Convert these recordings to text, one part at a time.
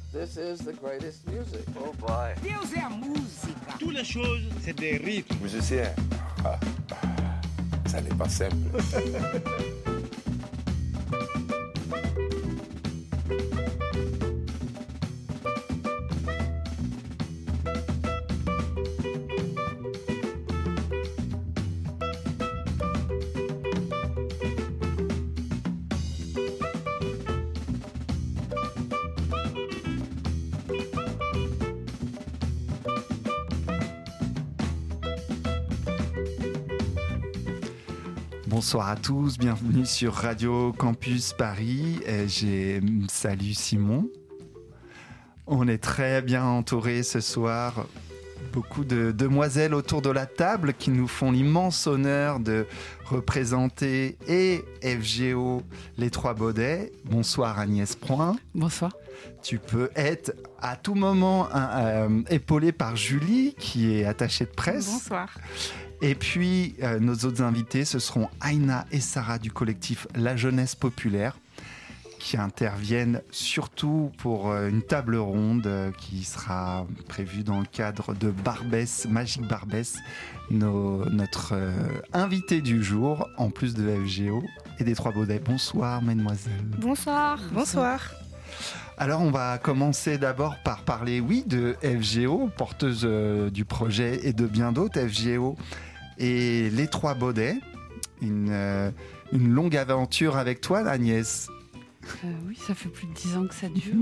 This is the greatest music. Oh boy. Deus é a música. Toutes les choses, c'est des rythmes. Musicien, ça n'est pas simple. Bonsoir à tous, bienvenue sur Radio Campus Paris. Salut Simon. On est très bien entourés ce soir. Beaucoup de demoiselles autour de la table qui nous font l'immense honneur de représenter et FGO Les Trois Baudets. Bonsoir Agnès Proin. Bonsoir. Tu peux être à tout moment épaulée par Julie qui est attachée de presse. Bonsoir. Et puis, nos autres invités, ce seront Aïna et Sarah du collectif La Jeunesse Populaire, qui interviennent surtout pour une table ronde qui sera prévue dans le cadre de Barbès, Magique Barbès, notre invité du jour, en plus de FGO et des Trois Baudets. Bonsoir, mesdemoiselles. Bonsoir. Bonsoir. Alors, on va commencer d'abord par parler, de FGO, porteuse du projet et de bien d'autres, FGO et les Trois Baudets. Une longue aventure avec toi, Agnès. Oui, ça fait plus de 10 ans que ça dure.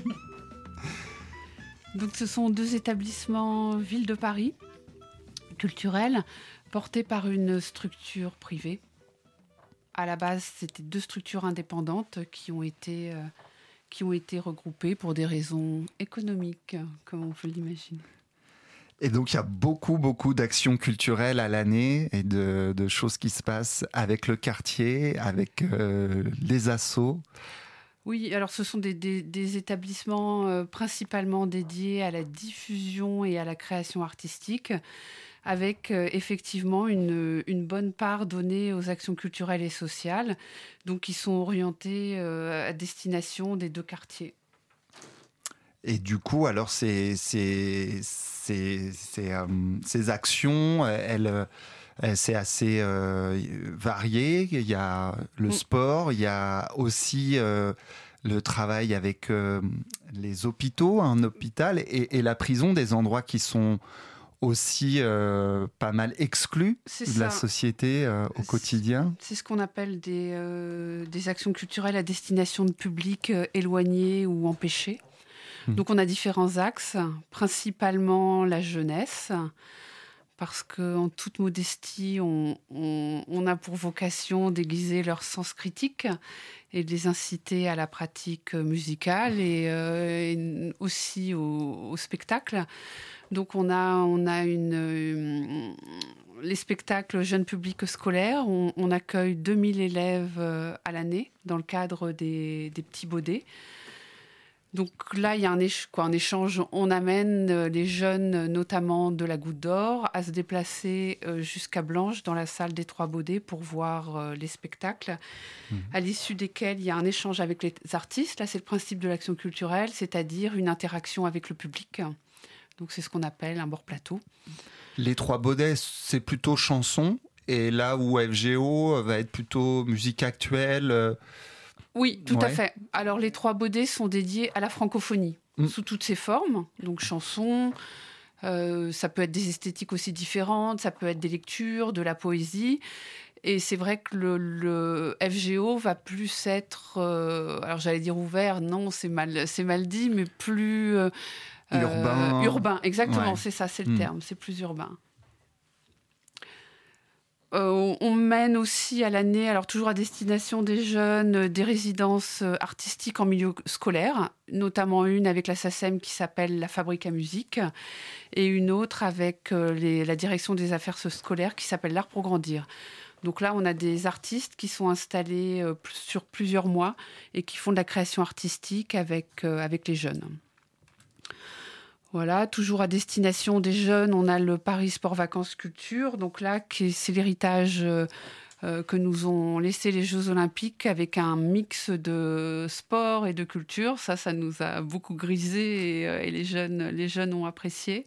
Donc, ce sont deux établissements ville de Paris, culturels, portés par une structure privée. À la base, c'était deux structures indépendantes qui ont été regroupées pour des raisons économiques, comme on peut l'imaginer. Et donc, il y a beaucoup d'actions culturelles à l'année et de choses qui se passent avec le quartier, avec les assos. Oui, alors ce sont des établissements principalement dédiés à la diffusion et à la création artistique, avec effectivement une bonne part donnée aux actions culturelles et sociales, donc qui sont orientés à destination des deux quartiers. Et du coup, alors, ces actions, c'est assez varié. Il y a le sport, il y a aussi le travail avec les hôpitaux, un hôpital et la prison, des endroits qui sont aussi pas mal exclus de la société au quotidien. C'est ce qu'on appelle des actions culturelles à destination de publics éloignés ou empêchés. Donc on a différents axes, principalement la jeunesse, parce qu'en toute modestie, on a pour vocation d'aiguiser leur sens critique et de les inciter à la pratique musicale et aussi au spectacle. Donc on a les spectacles jeunes publics scolaires. On accueille 2000 élèves à l'année dans le cadre des petits baudets. Donc là, il y a un échange. On amène les jeunes, notamment de la Goutte d'Or, à se déplacer jusqu'à Blanche, dans la salle des Trois Baudets, pour voir les spectacles, à l'issue desquels il y a un échange avec les artistes. Là, c'est le principe de l'action culturelle, c'est-à-dire une interaction avec le public. Donc c'est ce qu'on appelle un bord plateau. Les Trois Baudets, c'est plutôt chanson, et là où FGO va être plutôt musique actuelle... Oui, tout à fait. Alors, les Trois Baudets sont dédiés à la francophonie, sous toutes ses formes. Donc, chansons, ça peut être des esthétiques aussi différentes, ça peut être des lectures, de la poésie. Et c'est vrai que le FGO va plus être, alors j'allais dire ouvert, non, c'est mal dit, mais plus... urbain. Urbain, exactement, Ouais. c'est ça, c'est le terme, c'est plus urbain. On mène aussi à l'année, alors toujours à destination des jeunes, des résidences artistiques en milieu scolaire, notamment une avec la SACEM qui s'appelle la Fabrique à musique, et une autre avec la direction des affaires scolaires qui s'appelle l'Art pour grandir. Donc là, on a des artistes qui sont installés sur plusieurs mois et qui font de la création artistique avec les jeunes. Voilà, toujours à destination des jeunes, on a le Paris Sport Vacances Culture. Donc là, c'est l'héritage que nous ont laissé les Jeux Olympiques avec un mix de sport et de culture. Ça nous a beaucoup grisé et les jeunes ont apprécié.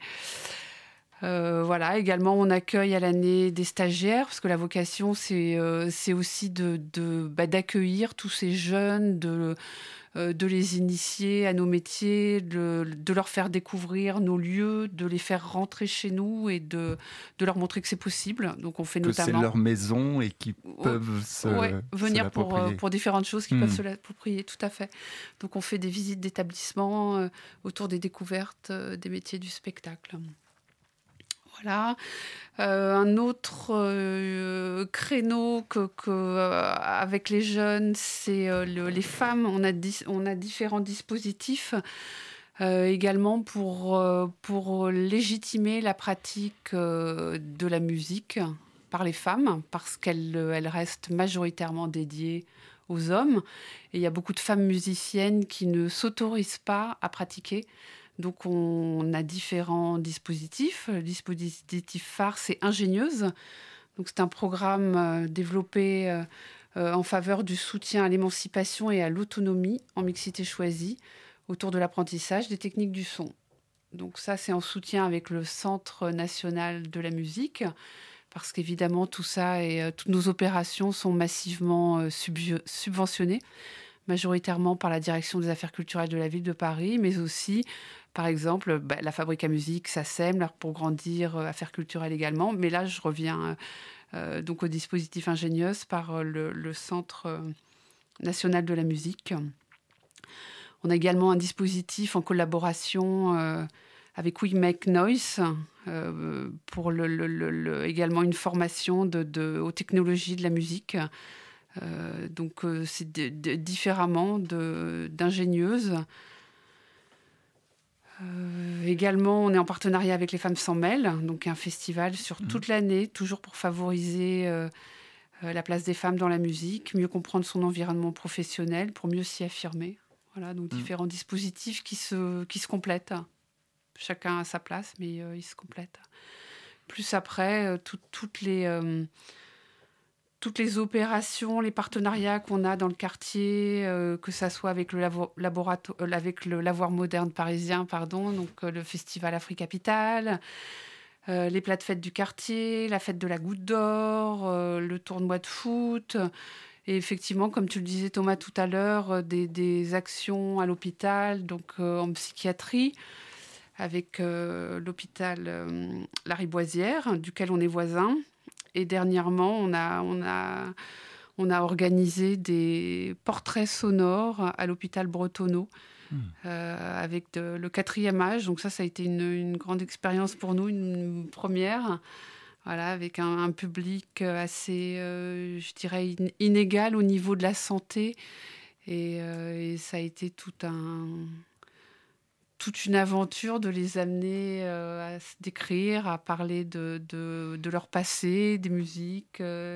Voilà. Également, on accueille à l'année des stagiaires, parce que la vocation, c'est aussi d'accueillir tous ces jeunes, de les initier à nos métiers, de leur faire découvrir nos lieux, de les faire rentrer chez nous et de leur montrer que c'est possible. Donc, on fait notamment... Que c'est leur maison et qu'ils peuvent venir se pour différentes choses qu'ils peuvent se l'approprier, tout à fait. Donc, on fait des visites d'établissements autour des découvertes des métiers du spectacle. Voilà. Un autre créneau avec les jeunes, c'est les femmes. On a différents dispositifs également pour légitimer la pratique de la musique par les femmes, parce qu'elles restent majoritairement dédiées aux hommes. Et il y a beaucoup de femmes musiciennes qui ne s'autorisent pas à pratiquer. Donc, on a différents dispositifs. Le dispositif phare, c'est Ingénieuse. Donc, c'est un programme développé en faveur du soutien à l'émancipation et à l'autonomie en mixité choisie autour de l'apprentissage des techniques du son. Donc, ça, c'est en soutien avec le Centre national de la musique, parce qu'évidemment, tout ça et toutes nos opérations sont massivement subventionnées, majoritairement par la Direction des affaires culturelles de la ville de Paris, mais aussi, par exemple, la Fabrique à musique, SACEM, pour grandir, affaires culturelles également. Mais là, je reviens donc au dispositif Ingénieuse par le Centre national de la musique. On a également un dispositif en collaboration avec We Make Noise pour également une formation aux technologies de la musique. Donc, c'est différemment d'Ingénieuse. Également, on est en partenariat avec les Femmes s'en mêlent, donc un festival sur toute l'année, toujours pour favoriser la place des femmes dans la musique, mieux comprendre son environnement professionnel, pour mieux s'y affirmer. Voilà, donc différents dispositifs qui se complètent. Chacun a sa place, mais ils se complètent. Plus après, toutes les opérations, les partenariats qu'on a dans le quartier, que ça soit avec le lavoir moderne parisien, donc le festival Afri Capital, les plates fêtes du quartier, la fête de la Goutte d'Or, le tournoi de foot. Et effectivement, comme tu le disais Thomas tout à l'heure, des actions à l'hôpital, donc en psychiatrie, avec l'hôpital Lariboisière, duquel on est voisin. Et dernièrement, on a organisé des portraits sonores à l'hôpital Bretonneau avec le 4e âge. Donc ça a été une grande expérience pour nous, une première. Voilà, avec un public assez, je dirais, inégal au niveau de la santé. Et ça a été toute une aventure de les amener à se décrire, à parler de leur passé, des musiques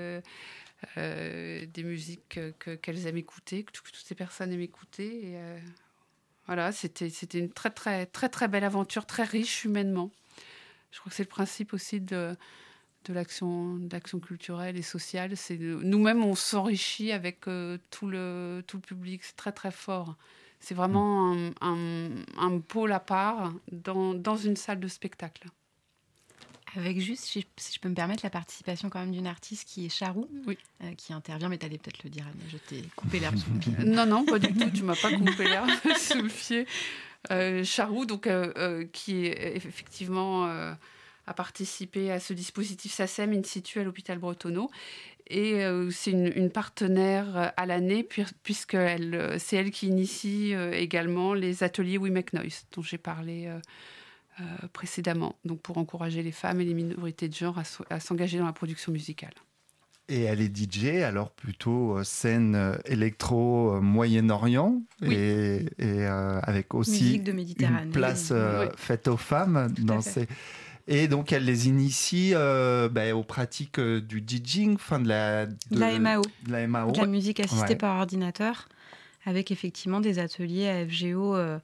qu'elles aiment écouter, que toutes ces personnes aiment écouter. Et, voilà, c'était une très, très, très, très belle aventure, très riche humainement. Je crois que c'est le principe aussi de l'action culturelle et sociale. Nous-mêmes, on s'enrichit avec tout le public. C'est très, très fort. C'est vraiment un pôle à part dans une salle de spectacle. Avec juste, si je peux me permettre, la participation quand même d'une artiste qui est Charou, oui. Qui intervient, mais tu allais peut-être le dire, Anne, je t'ai coupé l'herbe sous le pied. Non, pas du tout, tu m'as pas coupé l'herbe sous le pied. Charou, donc, qui effectivement a participé à ce dispositif SACEM in situ à l'hôpital Bretonneau. Et c'est une partenaire à l'année, puisque c'est elle qui initie également les ateliers We Make Noise, dont j'ai parlé précédemment, donc pour encourager les femmes et les minorités de genre à s'engager dans la production musicale. Et elle est DJ, alors plutôt scène électro Moyen-Orient, oui. et avec aussi une place faite aux femmes dans ces... Et donc, elle les initie aux pratiques du DJing, de la MAO. De la musique assistée par ordinateur, avec effectivement des ateliers à FGO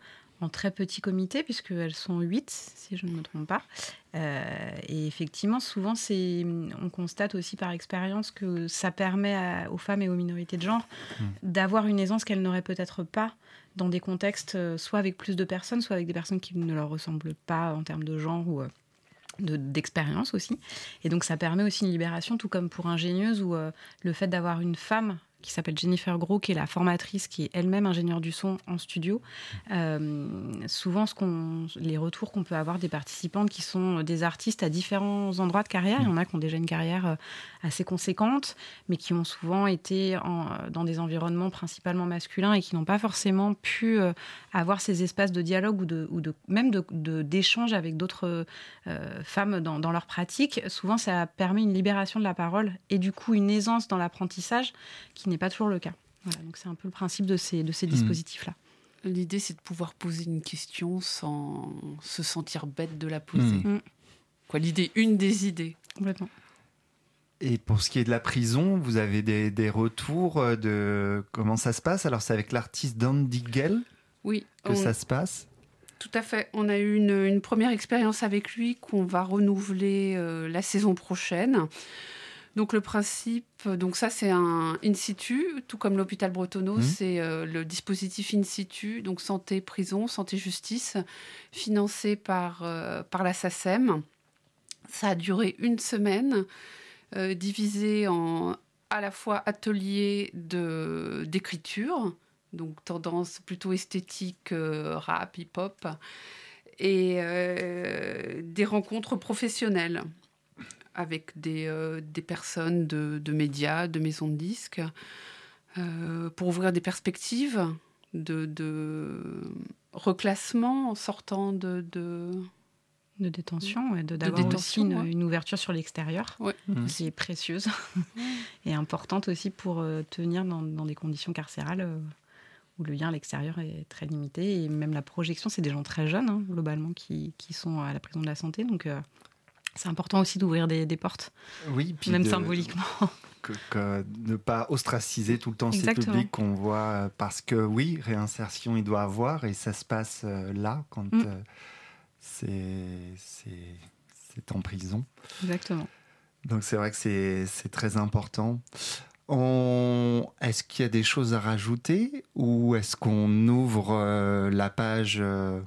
en très petit comité, puisqu'elles sont 8, si je ne me trompe pas. Et effectivement, souvent, on constate aussi par expérience que ça permet aux femmes et aux minorités de genre d'avoir une aisance qu'elles n'auraient peut-être pas dans des contextes, soit avec plus de personnes, soit avec des personnes qui ne leur ressemblent pas en termes de genre ou d'expérience aussi. Et donc, ça permet aussi une libération, tout comme pour Ingénieuse, où le fait d'avoir une femme qui s'appelle Jennifer Gros, qui est la formatrice, qui est elle-même ingénieure du son en studio. Souvent, les retours qu'on peut avoir des participantes qui sont des artistes à différents endroits de carrière, il y en a qui ont déjà une carrière assez conséquente, mais qui ont souvent été dans des environnements principalement masculins et qui n'ont pas forcément pu avoir ces espaces de dialogue ou même d'échange avec d'autres femmes dans leur pratique. Souvent, ça permet une libération de la parole et du coup une aisance dans l'apprentissage qui n'est pas toujours le cas. Voilà, donc c'est un peu le principe de ces dispositifs-là. L'idée, c'est de pouvoir poser une question sans se sentir bête de la poser. Une des idées. Complètement. Et pour ce qui est de la prison, vous avez des retours de comment ça se passe? Alors, c'est avec l'artiste Dan Digel que ça se passe? Tout à fait. On a eu une première expérience avec lui qu'on va renouveler la saison prochaine. Donc le principe, ça c'est un in situ, tout comme l'hôpital Bretonneau, c'est le dispositif in situ, donc santé prison, santé justice, financé par la SACEM. Ça a duré 1 semaine, divisé en à la fois atelier d'écriture, donc tendance plutôt esthétique, rap, hip-hop, et des rencontres professionnelles avec des personnes de médias, de maisons de disques, pour ouvrir des perspectives de reclassement en sortant de détention, et d'avoir aussi une ouverture sur l'extérieur. Ouais. C'est précieuse et importante aussi pour tenir dans des conditions carcérales où le lien à l'extérieur est très limité. Et même la projection, c'est des gens très jeunes, globalement, qui sont à la prison de la santé. Donc, c'est important aussi d'ouvrir des portes, puis même symboliquement. Ne pas ostraciser tout le temps ces publics qu'on voit, parce que réinsertion il doit avoir, et ça se passe là, quand c'est en prison. Exactement. Donc c'est vrai que c'est très important. Est-ce qu'il y a des choses à rajouter, ou est-ce qu'on ouvre la page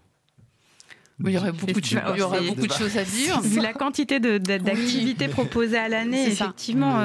il y aurait beaucoup de choses à dire. Vu la quantité d'activités proposées à l'année, effectivement,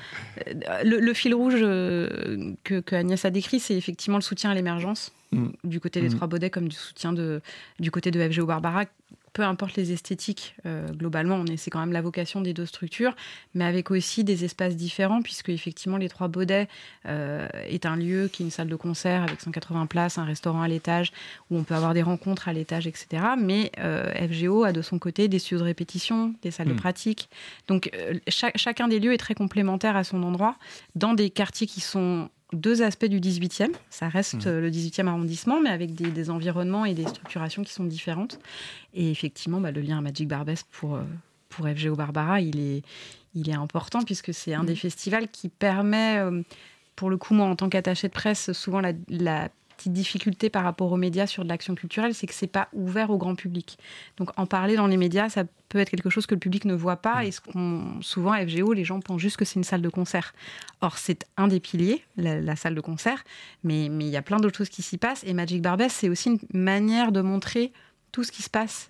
le fil rouge que Agnès a décrit, c'est effectivement le soutien à l'émergence, du côté des Trois Baudets comme du côté de FGO Barbara. Peu importe les esthétiques, globalement, c'est quand même la vocation des 2 structures, mais avec aussi des espaces différents, puisque effectivement les Trois Baudets est un lieu qui est une salle de concert avec 180 places, un restaurant à l'étage, où on peut avoir des rencontres à l'étage, etc. Mais FGO a de son côté des studios de répétition, des salles de pratique. Donc chacun des lieux est très complémentaire à son endroit, dans des quartiers qui sont 2 aspects du 18e. Ça reste le 18e arrondissement, mais avec des environnements et des structurations qui sont différentes. Et effectivement, le lien à Magic Barbès pour FGO Barbara, il est important, puisque c'est un des festivals qui permet, pour le coup, moi, en tant qu'attachée de presse, souvent la petite difficulté par rapport aux médias sur de l'action culturelle, c'est que c'est pas ouvert au grand public. Donc en parler dans les médias, ça peut être quelque chose que le public ne voit pas, et souvent à FGO, les gens pensent juste que c'est une salle de concert. Or, c'est un des piliers, la salle de concert, mais il y a plein d'autres choses qui s'y passent, et Magic Barbès, c'est aussi une manière de montrer tout ce qui se passe,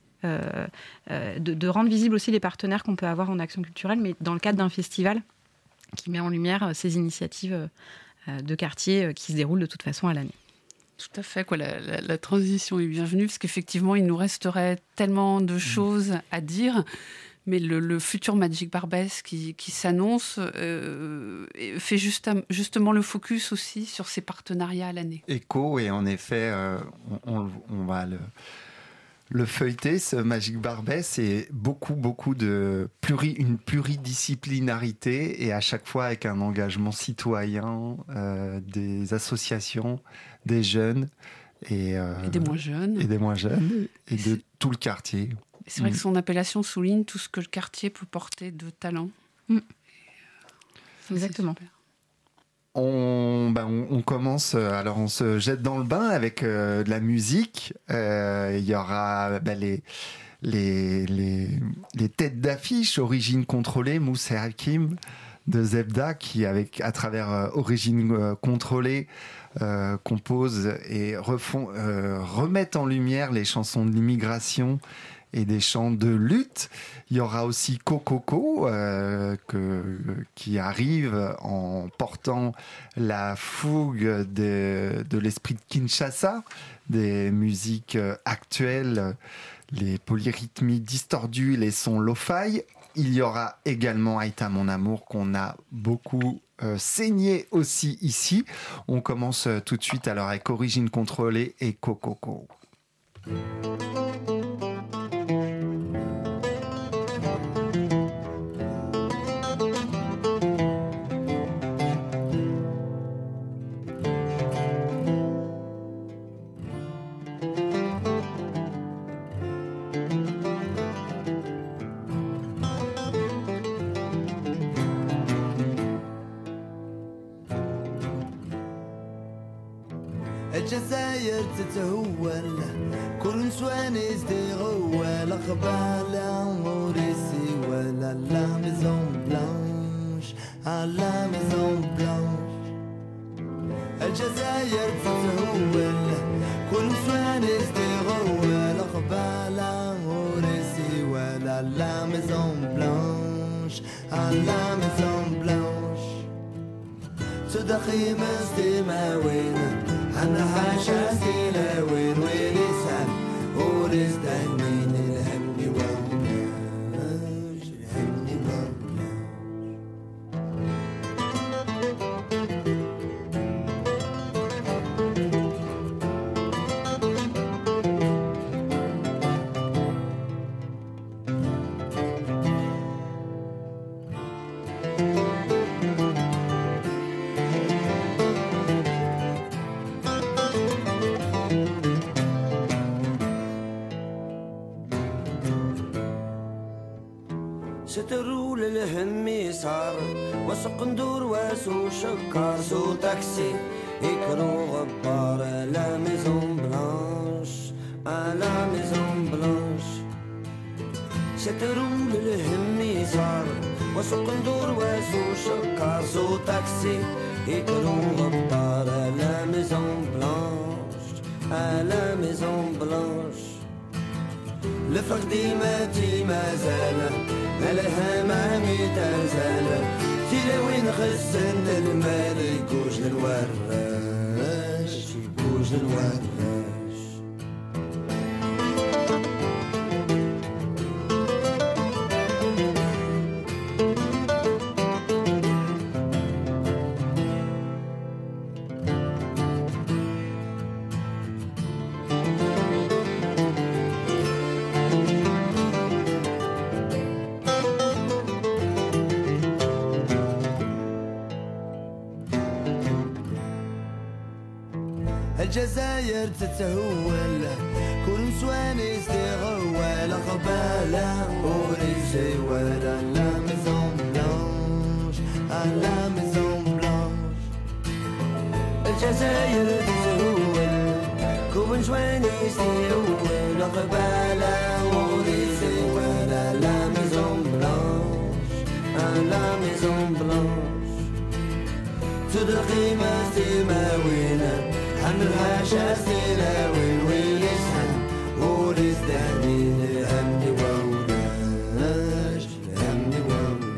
de rendre visible aussi les partenaires qu'on peut avoir en action culturelle, mais dans le cadre d'un festival qui met en lumière ces initiatives de quartier qui se déroulent de toute façon à l'année. Tout à fait, la transition est bienvenue, parce qu'effectivement, il nous resterait tellement de choses à dire, mais le futur Magic Barbès qui s'annonce fait justement le focus aussi sur ces partenariats à l'année. Écho, et en effet, on va le feuilleter, ce Magic Barbès, c'est beaucoup de une pluridisciplinarité, et à chaque fois avec un engagement citoyen des associations, des jeunes et des moins jeunes. Et des moins jeunes, et de tout le quartier. C'est vrai que son appellation souligne tout ce que le quartier peut porter de talent. Exactement. on commence, alors on se jette dans le bain avec de la musique. Il y aura les têtes d'affiche, Origine Contrôlée, Mousse et Hakim de Zebda, qui à travers Origine Contrôlée composent et remettent en lumière les chansons de l'immigration et des chants de lutte. Il y aura aussi Kokoko qui arrive en portant la fougue de l'esprit de Kinshasa, des musiques actuelles, les polyrythmies distordues, les sons lo-fi. Il y aura également Aïta Mon Amour qu'on a beaucoup saigné aussi ici. On commence tout de suite alors avec Origine Contrôlée et Kokoko. الجزائر تتهول كل نسوان يزدغوا الأخبار موريسي ولا لا ميزون بلانش على ميزون بلانش الجزائر تتهول كل نسوان يزدغوا الأخبار موريسي ولا لا ميزون بلانش على ميزون بلانش تدخي مستماوين أنا حاشا سيلا وين لسان ولسان من الهمني والناش الهمني والناش سترول الهمي صار وسق ندور واسو شكار سو تاكسي يكرو غبار لا ميزون بلانش لا ميزون بلانش سترول الهمي صار وسق ندور واسو شكار سو تاكسي يكرو غبار لا ميزون بلانش لا ميزون بلانش الفرق ديماتي مازال مالها مامي تنزال تلاوين خسن المال يكوج للوراش يكوج للوراش الجزائر تتهول كل نسوان يستغول قبالة وريسي ولا لا ميزون بلانش لا ميزون بلانش الجزائر تتهول كل نسوان يستغول قبالة وريسي ولا لا ميزون بلانش لا ميزون بلانش تدرقي ما سيماوينا عمرها شاسينا وين يسهل ورزداني الهمني وولاش الهمني وولاش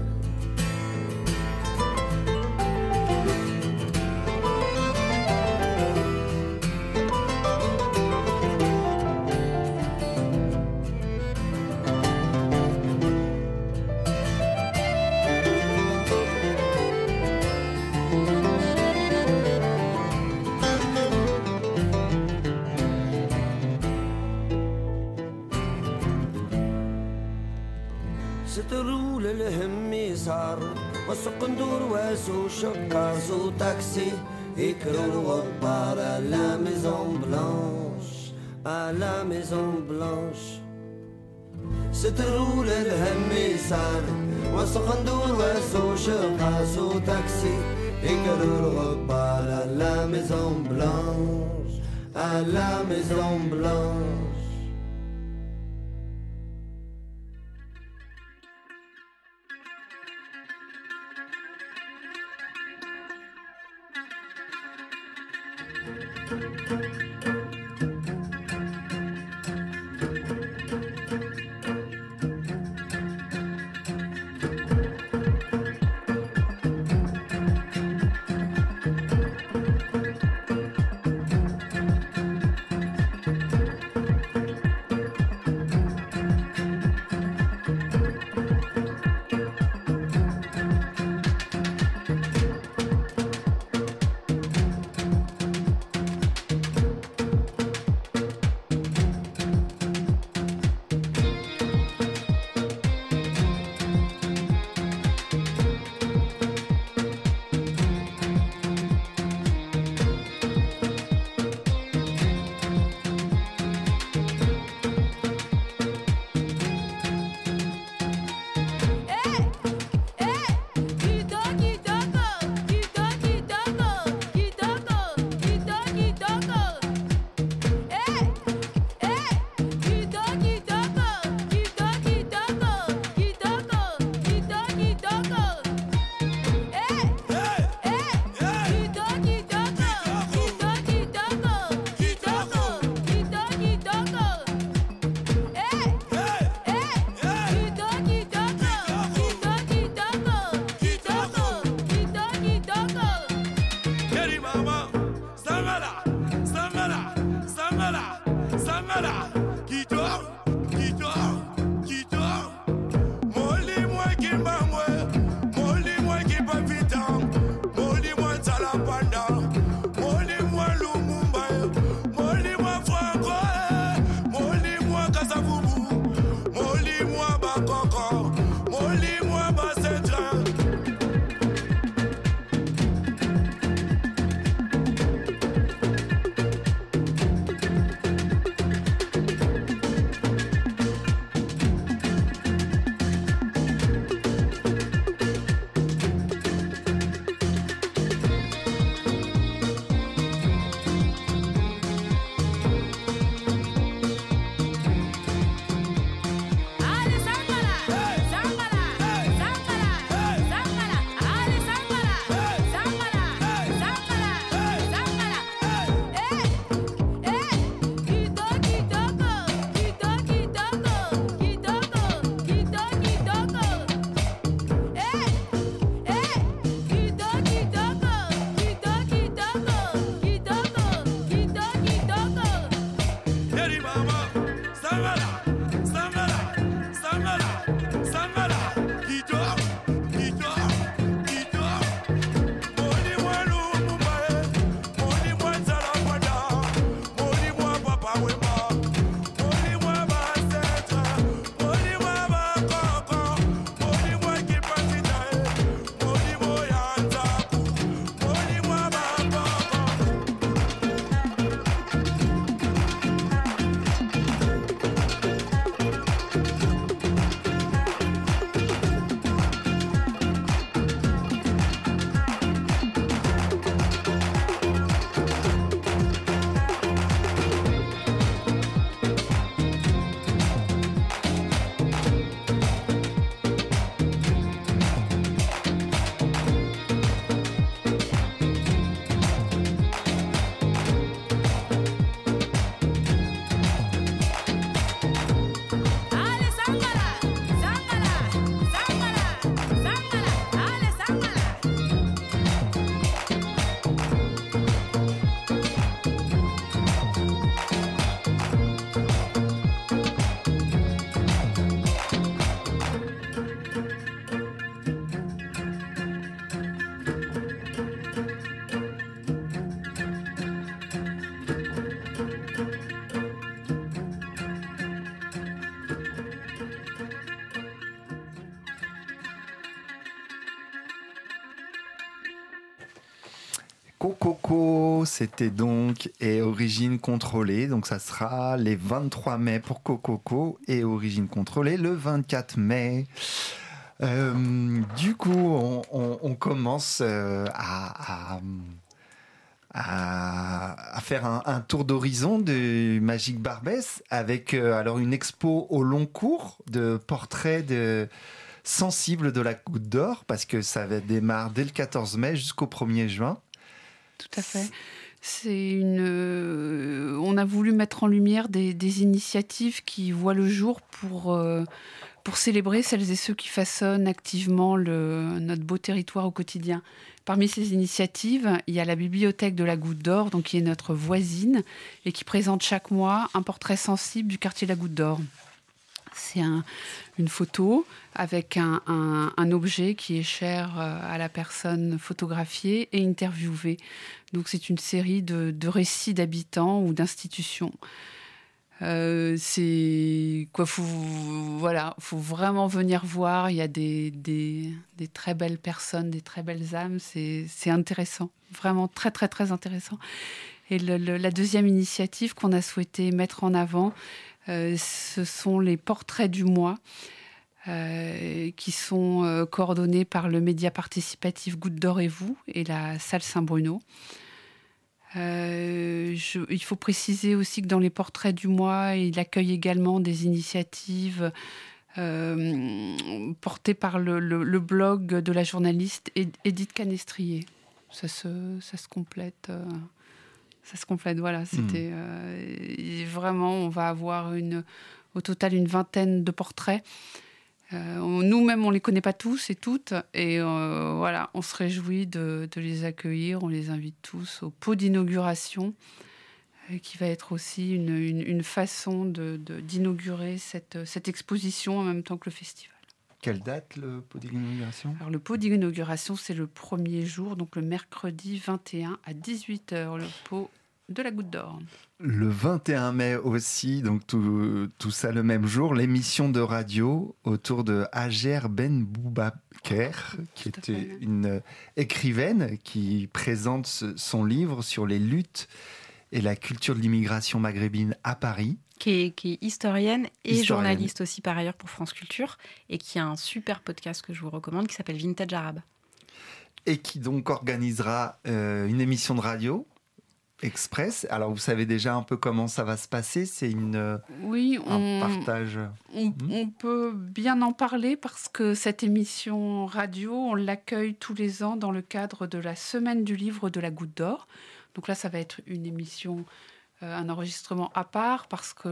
سترول الهمي صار وسق ندور واسو شكار سو تاكسي يكرو غبار لا ميزون بلانش لا ميزون بلانش سترول الهمي صار وسق ندور واسو شكار سو تاكسي et que l'on repart à la Maison Blanche, à la Maison Blanche. Coco, c'était donc et Origine Contrôlée. Donc ça sera les 23 mai pour Coco et Origine Contrôlée le 24 mai. Du coup, on commence à faire un tour d'horizon de Magique Barbès avec alors une expo au long cours de portraits sensibles de la Goutte d'Or, parce que ça démarre dès le 14 mai jusqu'au 1er juin. Tout à fait. On a voulu mettre en lumière des initiatives qui voient le jour pour célébrer celles et ceux qui façonnent activement notre beau territoire au quotidien. Parmi ces initiatives, il y a la Bibliothèque de la Goutte d'Or, donc qui est notre voisine, et qui présente chaque mois un portrait sensible du quartier de la Goutte d'Or. C'est une photo avec un objet qui est cher à la personne photographiée et interviewée. Donc c'est une série de récits d'habitants ou d'institutions. Faut vraiment venir voir. Il y a des très belles personnes, des très belles âmes. C'est intéressant, vraiment très très très intéressant. Et la deuxième initiative qu'on a souhaité mettre en avant, ce sont les portraits du mois, qui sont coordonnés par le média participatif Goutte d'Or et vous et la salle Saint-Bruno. Il faut préciser aussi que dans les portraits du mois, il accueille également des initiatives portées par le blog de la journaliste Edith Canestrier. Ça se complète. Voilà. C'était vraiment, on va avoir au total une vingtaine de portraits. Nous-mêmes, on ne les connaît pas tous et toutes. Et voilà, on se réjouit de les accueillir. On les invite tous au pot d'inauguration, qui va être aussi une façon d'inaugurer cette exposition en même temps que le festival. Quelle date, le pot d'inauguration ? Alors, le pot d'inauguration, c'est le premier jour, donc le mercredi 21 à 18h, le pot de la Goutte d'Or. Le 21 mai aussi, donc tout ça le même jour, l'émission de radio autour de Hajer Ben Boubaker, qui était une écrivaine qui présente son livre sur les luttes et la culture de l'immigration maghrébine à Paris. Qui est historienne et journaliste aussi par ailleurs pour France Culture, et qui a un super podcast que je vous recommande qui s'appelle Vintage Arabe. Et qui donc organisera une émission de radio Express. Alors, vous savez déjà un peu comment ça va se passer ? C'est un partage. On peut bien en parler parce que cette émission radio, on l'accueille tous les ans dans le cadre de la Semaine du livre de la Goutte d'Or. Donc là, ça va être une émission, un enregistrement à part, parce que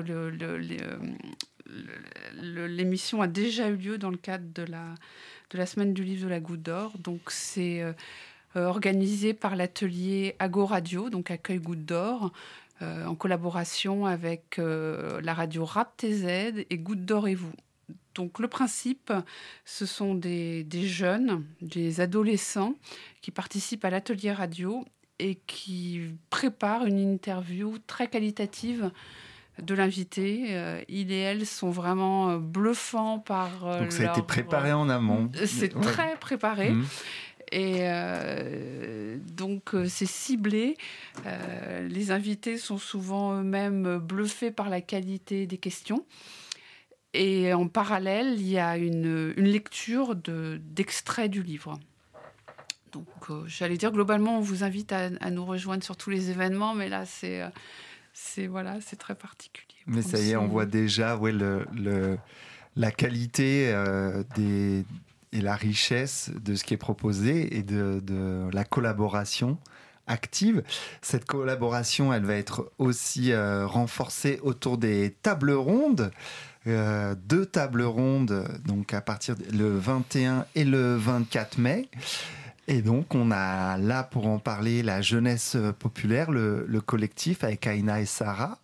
l'émission a déjà eu lieu dans le cadre de la Semaine du livre de la Goutte d'Or. Donc c'est organisé par l'atelier Ago Radio, donc Accueil Goutte d'Or, en collaboration avec la radio Rap TZ et Goutte d'Or et vous. Donc le principe, ce sont des jeunes, des adolescents qui participent à l'atelier radio et qui préparent une interview très qualitative de l'invité. Il et elle sont vraiment bluffants par donc ça a été préparé en amont. C'est très préparé. Et donc, c'est ciblé. Les invités sont souvent eux-mêmes bluffés par la qualité des questions. Et en parallèle, il y a une lecture d'extraits du livre. Donc, j'allais dire, globalement, on vous invite à nous rejoindre sur tous les événements, mais là, c'est très particulier. Mais ça y est, on voit déjà la qualité et la richesse de ce qui est proposé et de la collaboration active. Cette collaboration, elle va être aussi renforcée autour des tables rondes. 2 tables rondes, donc à partir le 21 et le 24 mai. Et donc, on a là pour en parler la jeunesse populaire, le collectif avec Aïna et Sarah.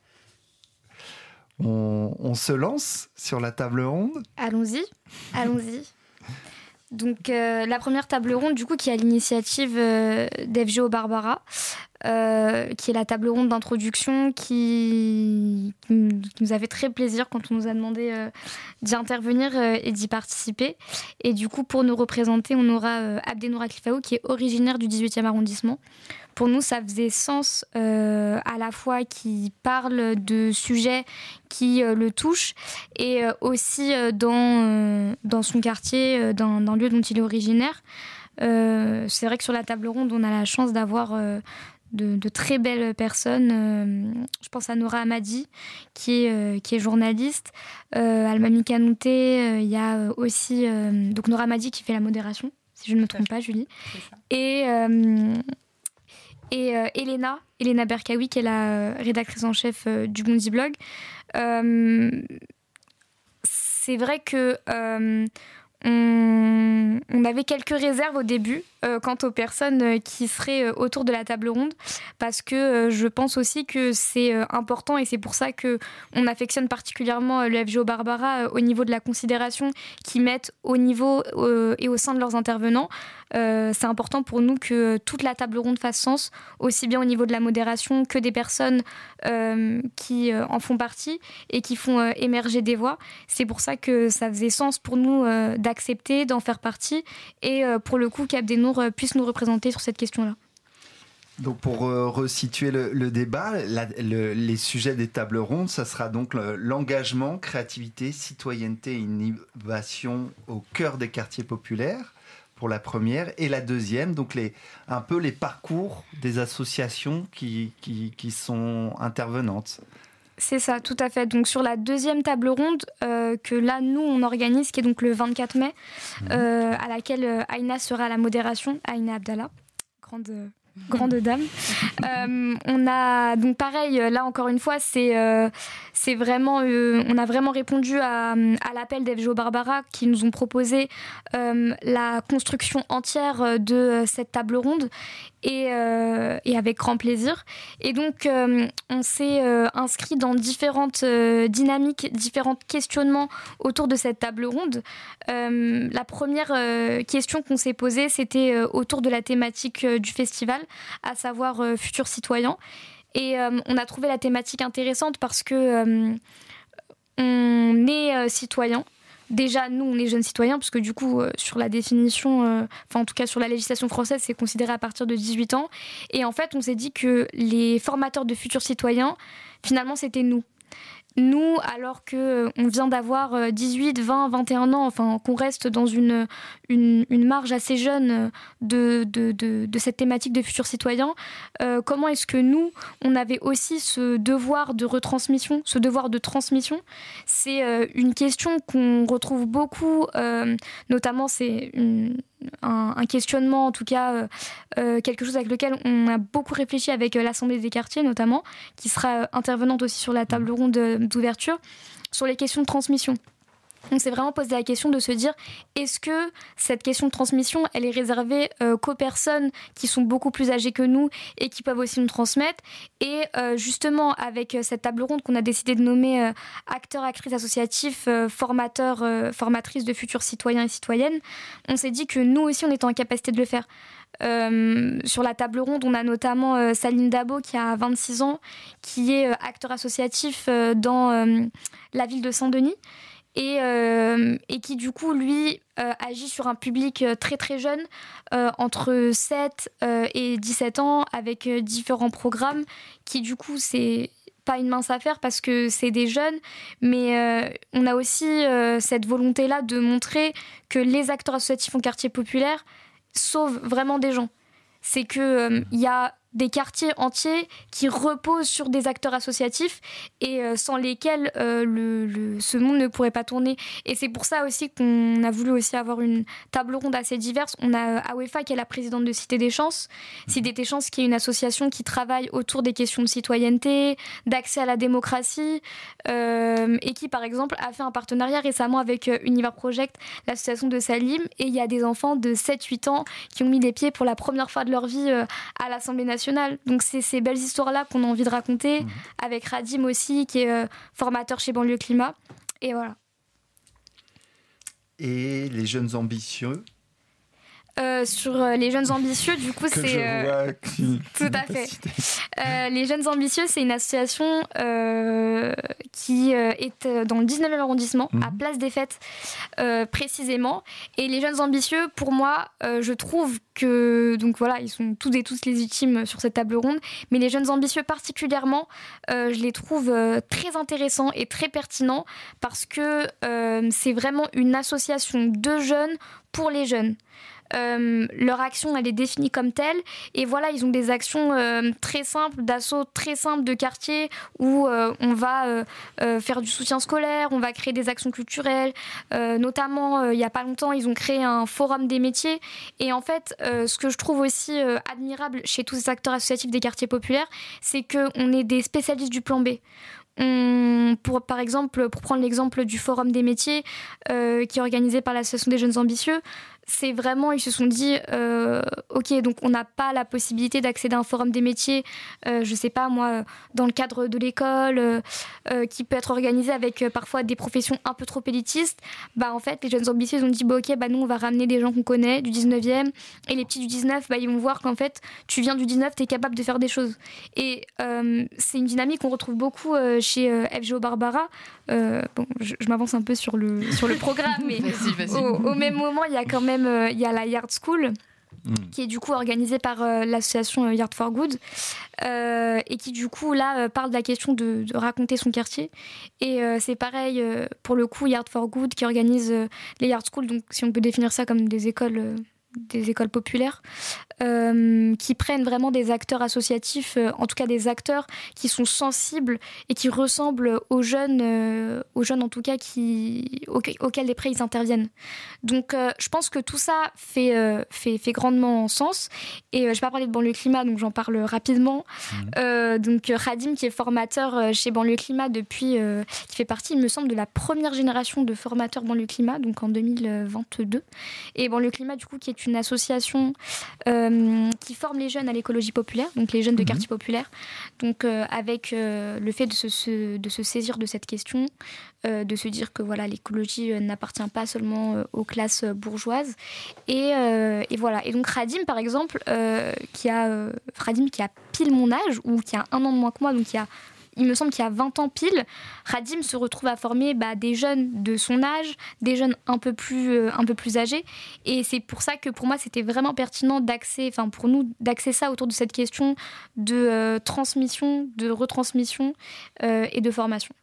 On se lance sur la table ronde ? Allons-y. Donc, la première table ronde, du coup, qui est à l'initiative d'FGO Barbara, qui est la table ronde d'introduction, qui nous a fait très plaisir quand on nous a demandé d'y intervenir et d'y participer. Et du coup, pour nous représenter, on aura Abdenour Aklifaou, qui est originaire du 18e arrondissement. Pour nous, ça faisait sens à la fois qu'il parle de sujets qui le touchent et aussi dans son quartier, dans le lieu dont il est originaire. C'est vrai que sur la table ronde, on a la chance d'avoir de très belles personnes. Je pense à Nora Hamadi, qui est journaliste. Almami Kanouté, il y a aussi donc Nora Hamadi qui fait la modération, si je ne me trompe pas, Julie. Et Elena Berkaoui, qui est la rédactrice en chef du Bondi Blog. C'est vrai que on avait quelques réserves au début quant aux personnes qui seraient autour de la table ronde, parce que je pense aussi que c'est important, et c'est pour ça qu'on affectionne particulièrement le FGO Barbara au niveau de la considération qu'ils mettent au niveau et au sein de leurs intervenants. C'est important pour nous que toute la table ronde fasse sens, aussi bien au niveau de la modération que des personnes qui en font partie et qui font émerger des voix. C'est pour ça que ça faisait sens pour nous d'accepter, d'en faire partie, et pour le coup qu'Abdenour puisse nous représenter sur cette question-là. Donc pour resituer le débat, les sujets des tables rondes, ça sera donc l'engagement, créativité, citoyenneté et innovation au cœur des quartiers populaires pour la première, et la deuxième, donc un peu les parcours des associations qui sont intervenantes. C'est ça, tout à fait. Donc sur la deuxième table ronde que là, nous, on organise, qui est donc le 24 mai, à laquelle Aïna sera à la modération, Aïna Abdallah, grande dame. On a donc pareil, là encore une fois, c'est vraiment, on a vraiment répondu à l'appel d'FGO Barbara, qui nous ont proposé la construction entière de cette table ronde, et avec grand plaisir. Et donc on s'est inscrit dans différentes dynamiques, différents questionnements autour de cette table ronde. La première question qu'on s'est posée, c'était autour de la thématique du festival, à savoir Futurs Citoyens. Et on a trouvé la thématique intéressante parce que on est citoyen. Déjà, nous, on est jeunes citoyens, parce que du coup, sur la définition, en tout cas sur la législation française, c'est considéré à partir de 18 ans. Et en fait, on s'est dit que les formateurs de futurs citoyens, finalement, c'était nous. Nous, alors qu'on vient d'avoir 18, 20, 21 ans, enfin, qu'on reste dans une marge assez jeune de cette thématique de futurs citoyens, comment est-ce que nous, on avait aussi ce devoir de retransmission, ce devoir de transmission? C'est une question qu'on retrouve beaucoup, notamment c'est un questionnement, en tout cas quelque chose avec lequel on a beaucoup réfléchi avec l'Assemblée des quartiers notamment, qui sera intervenante aussi sur la table ronde d'ouverture, sur les questions de transmission. On s'est vraiment posé la question de se dire, est-ce que cette question de transmission, elle est réservée qu'aux personnes qui sont beaucoup plus âgées que nous et qui peuvent aussi nous transmettre? Et justement, avec cette table ronde qu'on a décidé de nommer acteurs, actrices associatifs, formateurs, formatrices de futurs citoyens et citoyennes, on s'est dit que nous aussi, on était en capacité de le faire. Sur la table ronde, on a notamment Salim Dabo, qui a 26 ans, qui est acteur associatif dans la ville de Saint-Denis, et qui du coup lui agit sur un public très très jeune, entre 7 et 17 ans, avec différents programmes qui du coup c'est pas une mince affaire parce que c'est des jeunes, mais on a aussi cette volonté là de montrer que les acteurs associatifs en quartier populaire sauvent vraiment des gens. C'est que y a des quartiers entiers qui reposent sur des acteurs associatifs et sans lesquels ce monde ne pourrait pas tourner. Et c'est pour ça aussi qu'on a voulu aussi avoir une table ronde assez diverse. On a Awefa, qui est la présidente de Cité des Chances. Cité des Chances, qui est une association qui travaille autour des questions de citoyenneté, d'accès à la démocratie, et qui, par exemple, a fait un partenariat récemment avec Univers Project, l'association de Salim. Et il y a des enfants de 7-8 ans qui ont mis les pieds pour la première fois de leur vie à l'Assemblée nationale. Donc c'est ces belles histoires-là qu'on a envie de raconter, avec Radim aussi, qui est formateur chez Banlieue Climat. Et voilà. Et les jeunes ambitieux? Sur les jeunes ambitieux, du coup, c'est tout à fait. Les jeunes ambitieux, c'est une association qui est dans le 19e arrondissement, à Place des Fêtes précisément. Et les jeunes ambitieux, pour moi, je trouve que donc voilà, ils sont toutes et tous légitimes sur cette table ronde. Mais les jeunes ambitieux particulièrement, je les trouve très intéressants et très pertinents parce que c'est vraiment une association de jeunes pour les jeunes. Leur action, elle est définie comme telle. Et voilà, ils ont des actions très simples, d'assaut très simples de quartier où on va faire du soutien scolaire, on va créer des actions culturelles. Notamment, il n'y a pas longtemps, ils ont créé un forum des métiers. Et en fait, ce que je trouve aussi admirable chez tous ces acteurs associatifs des quartiers populaires, c'est qu'on est des spécialistes du plan B. Pour prendre l'exemple du Forum des métiers qui est organisé par l'Association des jeunes ambitieux, c'est vraiment, ils se sont dit ok, donc on n'a pas la possibilité d'accéder à un forum des métiers, je sais pas moi, dans le cadre de l'école, qui peut être organisé avec parfois des professions un peu trop élitistes. En fait, les jeunes ambitieux, ils ont dit ok, nous on va ramener des gens qu'on connaît du 19e, et les petits du 19, ils vont voir qu'en fait, tu viens du 19, t'es capable de faire des choses. Et c'est une dynamique qu'on retrouve beaucoup chez FGO Barbara. Je m'avance un peu sur le programme, mais vas-y. Au même moment, il y a quand même il y a la Yard School qui est du coup organisée par l'association Yard for Good et qui du coup là parle de la question de raconter son quartier. Et c'est pareil pour le coup, Yard for Good qui organise les Yard School, donc si on peut définir ça comme des écoles populaires, qui prennent vraiment des acteurs associatifs, en tout cas des acteurs qui sont sensibles et qui ressemblent aux jeunes en tout cas auxquels les prêts ils interviennent. Donc je pense que tout ça fait grandement sens. Et je vais pas parler de Banlieue Climat, donc j'en parle rapidement. Donc Radim, qui est formateur chez Banlieue Climat depuis, qui fait partie, il me semble, de la première génération de formateurs Banlieue Climat, donc en 2022. Et Banlieue Climat, du coup, qui est une association qui forme les jeunes à l'écologie populaire, donc les jeunes de quartier populaire, donc avec le fait de se saisir de cette question, de se dire que voilà, l'écologie n'appartient pas seulement aux classes bourgeoises, et voilà. Et donc Radim, par exemple, Radim qui a pile mon âge, ou qui a 1 an de moins que moi, donc il me semble qu'il y a 20 ans pile, Radim se retrouve à former des jeunes de son âge, des jeunes un peu plus âgés. Et c'est pour ça que pour moi, c'était vraiment pertinent d'axer ça autour de cette question de transmission, de retransmission et de formation.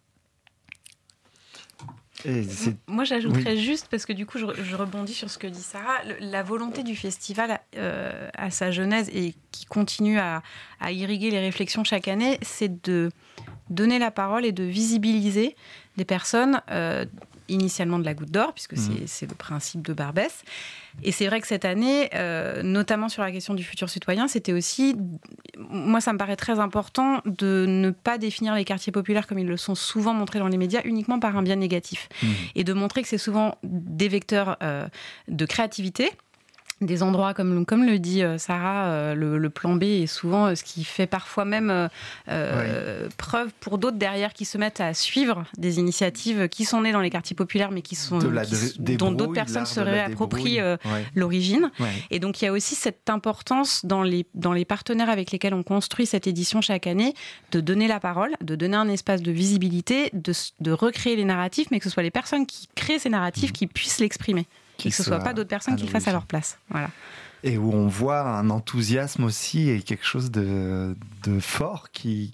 Moi, j'ajouterais juste, parce que du coup, je rebondis sur ce que dit Sarah, la volonté du festival à sa genèse et qui continue à irriguer les réflexions chaque année, c'est de donner la parole et de visibiliser des personnes, initialement de la Goutte d'Or, puisque c'est le principe de Barbès. Et c'est vrai que cette année, notamment sur la question du futur citoyen, c'était aussi, moi ça me paraît très important de ne pas définir les quartiers populaires comme ils le sont souvent montrés dans les médias, uniquement par un biais négatif. Et de montrer que c'est souvent des vecteurs de créativité, des endroits, comme le dit Sarah, le plan B est souvent ce qui fait parfois même preuve pour d'autres derrière qui se mettent à suivre des initiatives qui sont nées dans les quartiers populaires mais dont d'autres personnes se réapproprient l'origine. Ouais. Et donc il y a aussi cette importance dans les partenaires avec lesquels on construit cette édition chaque année de donner la parole, de donner un espace de visibilité, de recréer les narratifs, mais que ce soit les personnes qui créent ces narratifs qui puissent l'exprimer. Et que ce ne soit pas d'autres personnes qui le fassent à leur place. Voilà. Et où on voit un enthousiasme aussi et quelque chose de fort qui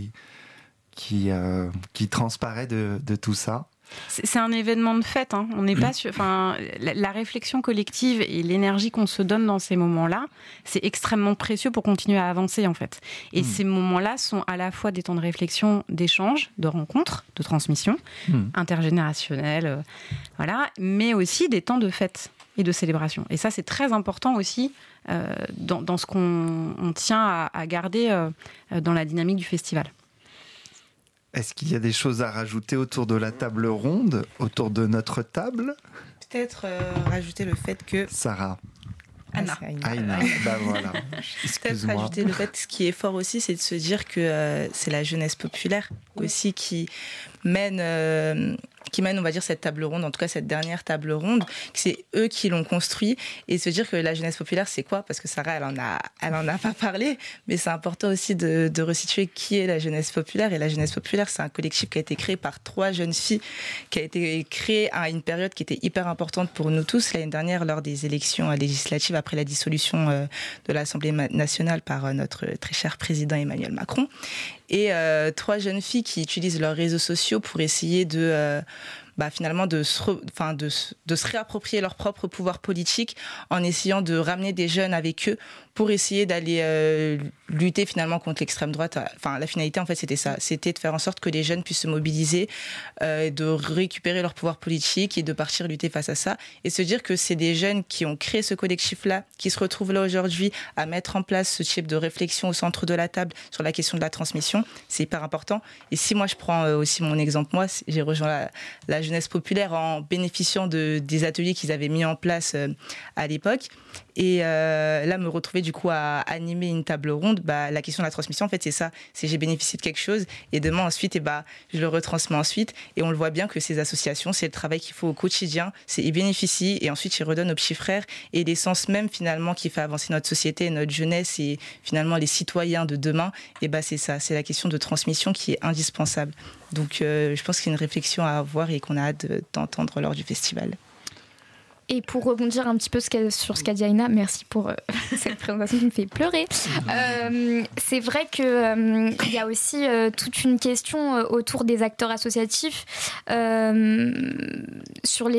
transparaît de tout ça. C'est un événement de fête. Hein. On n'est pas sur, la réflexion collective et l'énergie qu'on se donne dans ces moments-là, c'est extrêmement précieux pour continuer à avancer en fait. Et ces moments-là sont à la fois des temps de réflexion, d'échange, de rencontres, de transmission intergénérationnelle, voilà, mais aussi des temps de fête et de célébration. Et ça, c'est très important aussi dans ce qu'on tient à garder dans la dynamique du festival. Est-ce qu'il y a des choses à rajouter autour de la table ronde, autour de notre table ? Peut-être rajouter le fait que... Sarah. Aïna. Voilà. Peut-être rajouter le fait, ce qui est fort aussi, c'est de se dire que c'est la jeunesse populaire aussi qui mène mènent, on va dire, cette table ronde, en tout cas cette dernière table ronde, c'est eux qui l'ont construit. Et se dire que la jeunesse populaire, c'est quoi? Parce que Sarah, elle en a pas parlé, mais c'est important aussi de resituer qui est la jeunesse populaire. Et la jeunesse populaire, c'est un collectif qui a été créé par 3 jeunes filles, qui a été créé à une période qui était hyper importante pour nous tous, l'année dernière, lors des élections législatives, après la dissolution de l'Assemblée nationale par notre très cher président Emmanuel Macron. Et 3 jeunes filles qui utilisent leurs réseaux sociaux pour essayer finalement de se réapproprier leur propre pouvoir politique en essayant de ramener des jeunes avec eux pour essayer d'aller lutter finalement contre l'extrême droite. Enfin, la finalité, en fait, c'était ça. C'était de faire en sorte que les jeunes puissent se mobiliser, de récupérer leur pouvoir politique et de partir lutter face à ça. Et se dire que c'est des jeunes qui ont créé ce collectif-là, qui se retrouvent là aujourd'hui à mettre en place ce type de réflexion au centre de la table sur la question de la transmission. C'est hyper important. Et si moi, je prends aussi mon exemple, moi, j'ai rejoint la jeunesse populaire en bénéficiant des ateliers qu'ils avaient mis en place à l'époque. Et là, me retrouver du coup à animer une table ronde, la question de la transmission, en fait, c'est ça. C'est j'ai bénéficié de quelque chose et demain, ensuite, je le retransmets ensuite. Et on le voit bien que ces associations, c'est le travail qu'il faut au quotidien. C'est ils bénéficient et ensuite, ils redonnent aux petits frères. Et l'essence même, finalement, qui fait avancer notre société, notre jeunesse et finalement les citoyens de demain, c'est ça. C'est la question de transmission qui est indispensable. Donc, je pense qu'il y a une réflexion à avoir et qu'on a hâte d'entendre lors du festival. Et pour rebondir un petit peu sur ce qu'a dit Aïna, merci pour cette présentation qui me fait pleurer. C'est vrai qu'il y a aussi toute une question autour des acteurs associatifs, sur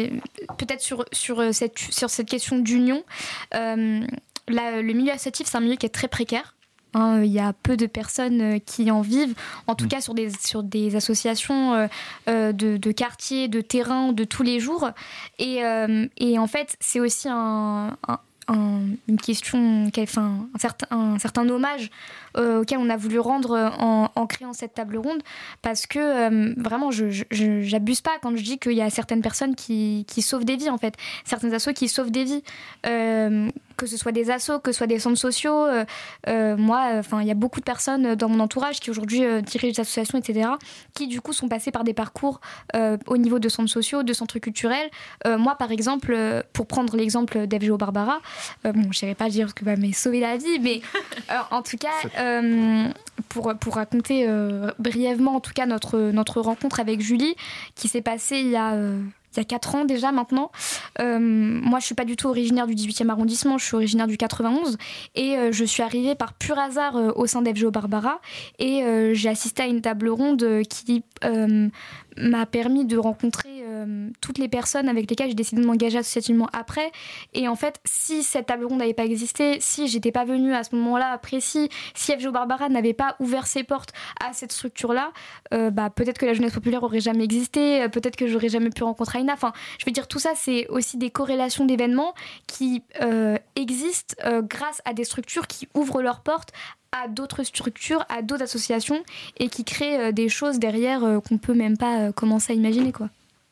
cette question d'union. Le milieu associatif, c'est un milieu qui est très précaire. Il y a peu de personnes qui en vivent, en tout cas sur des associations de quartier, de terrain, de tous les jours. Et en fait, c'est aussi une question, un certain hommage auquel on a voulu rendre en créant cette table ronde, parce que vraiment, j'abuse pas quand je dis qu'il y a certaines personnes qui sauvent des vies, en fait. Certains assos qui sauvent des vies. Que ce soit des assos, que ce soit des centres sociaux. Moi, il y a beaucoup de personnes dans mon entourage qui aujourd'hui dirigent des associations, etc., qui du coup sont passées par des parcours au niveau de centres sociaux, de centres culturels. Moi, par exemple, pour prendre l'exemple d'FGO Barbara, je n'irai pas dire que va me sauver la vie, mais en tout cas, pour raconter brièvement en tout cas notre rencontre avec Julie, qui s'est passée il y a 4 ans déjà maintenant. Moi, je suis pas du tout originaire du 18e arrondissement, je suis originaire du 91 et je suis arrivée par pur hasard au sein d'FGO Barbara et j'ai assisté à une table ronde qui m'a permis de rencontrer toutes les personnes avec lesquelles j'ai décidé de m'engager associativement après. Et en fait, si cette table ronde n'avait pas existé, si j'étais pas venue à ce moment-là précis, si FGO Barbara n'avait pas ouvert ses portes à cette structure-là, peut-être que la jeunesse populaire aurait jamais existé, peut-être que j'aurais jamais pu rencontrer Aïna. Enfin, je veux dire, tout ça, c'est aussi des corrélations d'événements qui existent grâce à des structures qui ouvrent leurs portes à d'autres structures, à d'autres associations et qui créent des choses derrière qu'on peut même pas commencer à imaginer, quoi.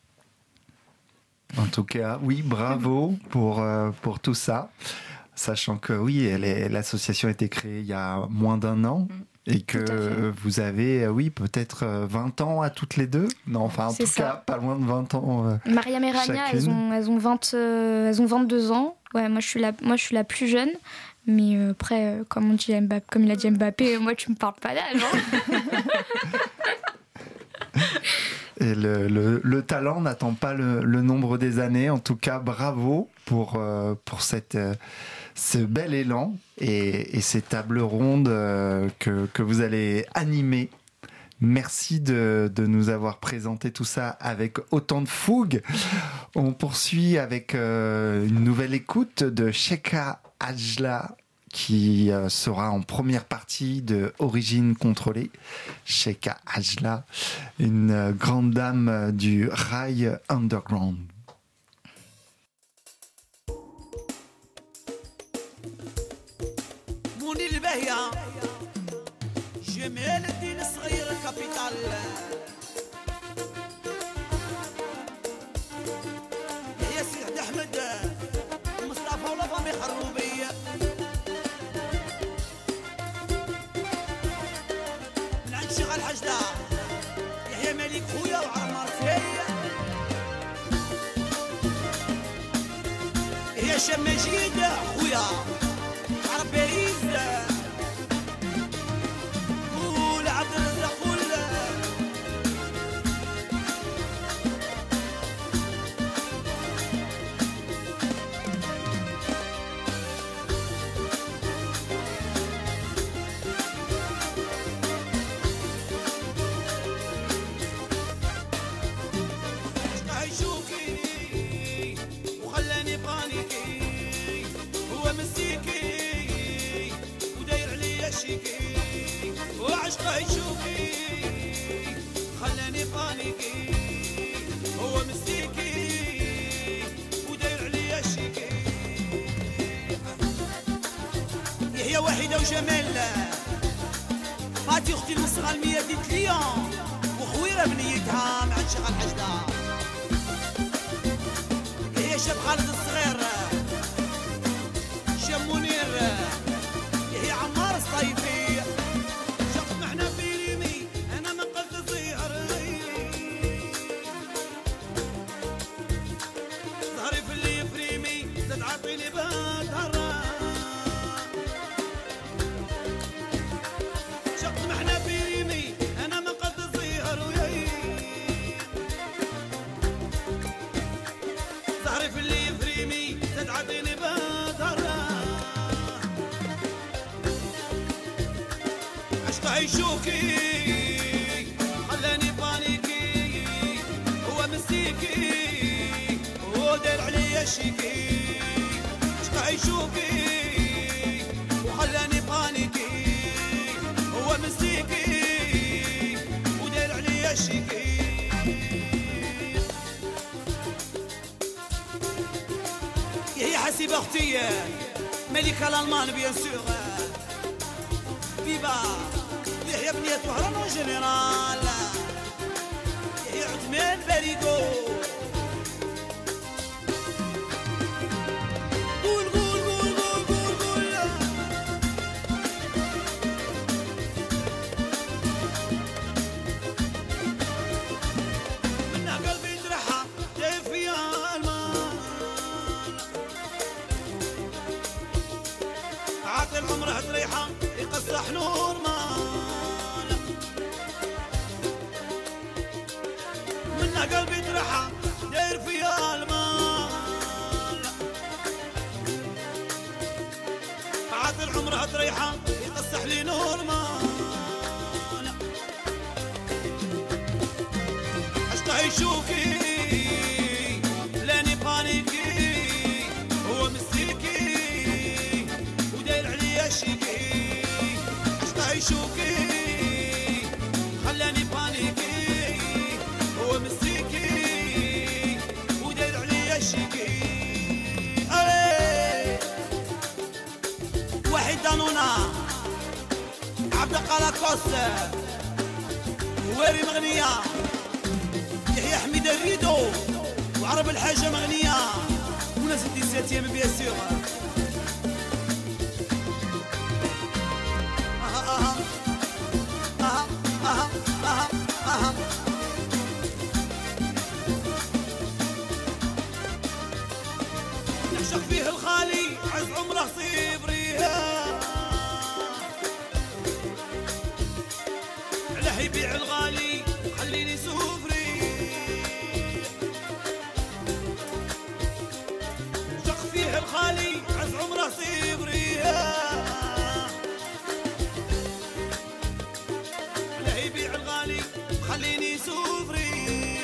En tout cas, oui, bravo pour tout ça. Sachant que oui, l'association a été créée il y a moins d'1 an et que vous avez, peut-être 20 ans à toutes les deux. Non, enfin, en tout cas, pas loin de 20 ans. Mariam et Rania, elles ont 22 ans. Ouais, moi, je suis la plus jeune. Mais après, comme il a dit Mbappé, moi, tu me parles pas d'âge. Et le talent n'attend pas le nombre des années. En tout cas, bravo pour ce bel élan et ces tables rondes que vous allez animer. Merci de nous avoir présenté tout ça avec autant de fougue. On poursuit avec une nouvelle écoute de Cheka Ajla, qui sera en première partie de Origine Contrôlée. Cheka Ajla, une grande dame du rail underground. جمال الدين الصغير كابيتال يا سيدي احمد مصطفى ولا فامي خروبيه من عند شيخ الحجده يحيى مليك خويا وعمر فيا يا شماجيد خويا عرب باريس قول عبد الرزاق قول وعشقه يشوفي خلاني بانيكي هو مستيكي وداير عليا شيكي هي وحيدة وجمال فاتي اختي المصغى المية ديت ليون وخويرة بنيتها مع شغل حجدة هي شاب خالد الصغير شاب منير هي عمار الصيفي عطيني بهالهرة شق محنا في ريمي أنا ما قد صيهر وياي زهري في اللي يفريمي زاد عطيني بهالهرة عشقه يشوكي خلاني بانيكي هو مسيكي هو داير عليا شيكي يشوفي وخلاني بانيكي هو مسيكي وداير عليا شيكي هي حسيبة اختي ملكة الالمان بيان سور فيفا يحيى بنية وهران وجنرال يحيى عثمان باريكو العمر تريحة يقصح نور مال منها قلبي تريحة داير فيها المال عاد العمر تريحة يقصح لي نور مال عشقه يشوفي لاني بانيكي هو مسيكي شيكي عشقه يشوكي خلاني بانيكي هو مسيكي وداير عليا شيكي واحد دانونا عبد القلاكوس واري مغنية يحيى حميد الريدو وعرب الحاجة مغنية وناس الديساتيام بيان سور نعشق فيه الخالي عز عمره صبريها علاه يبيع الغالي خليني سوفري نعشق فيه الخالي عز عمره صبريها يبيع الغالي خليني سوفري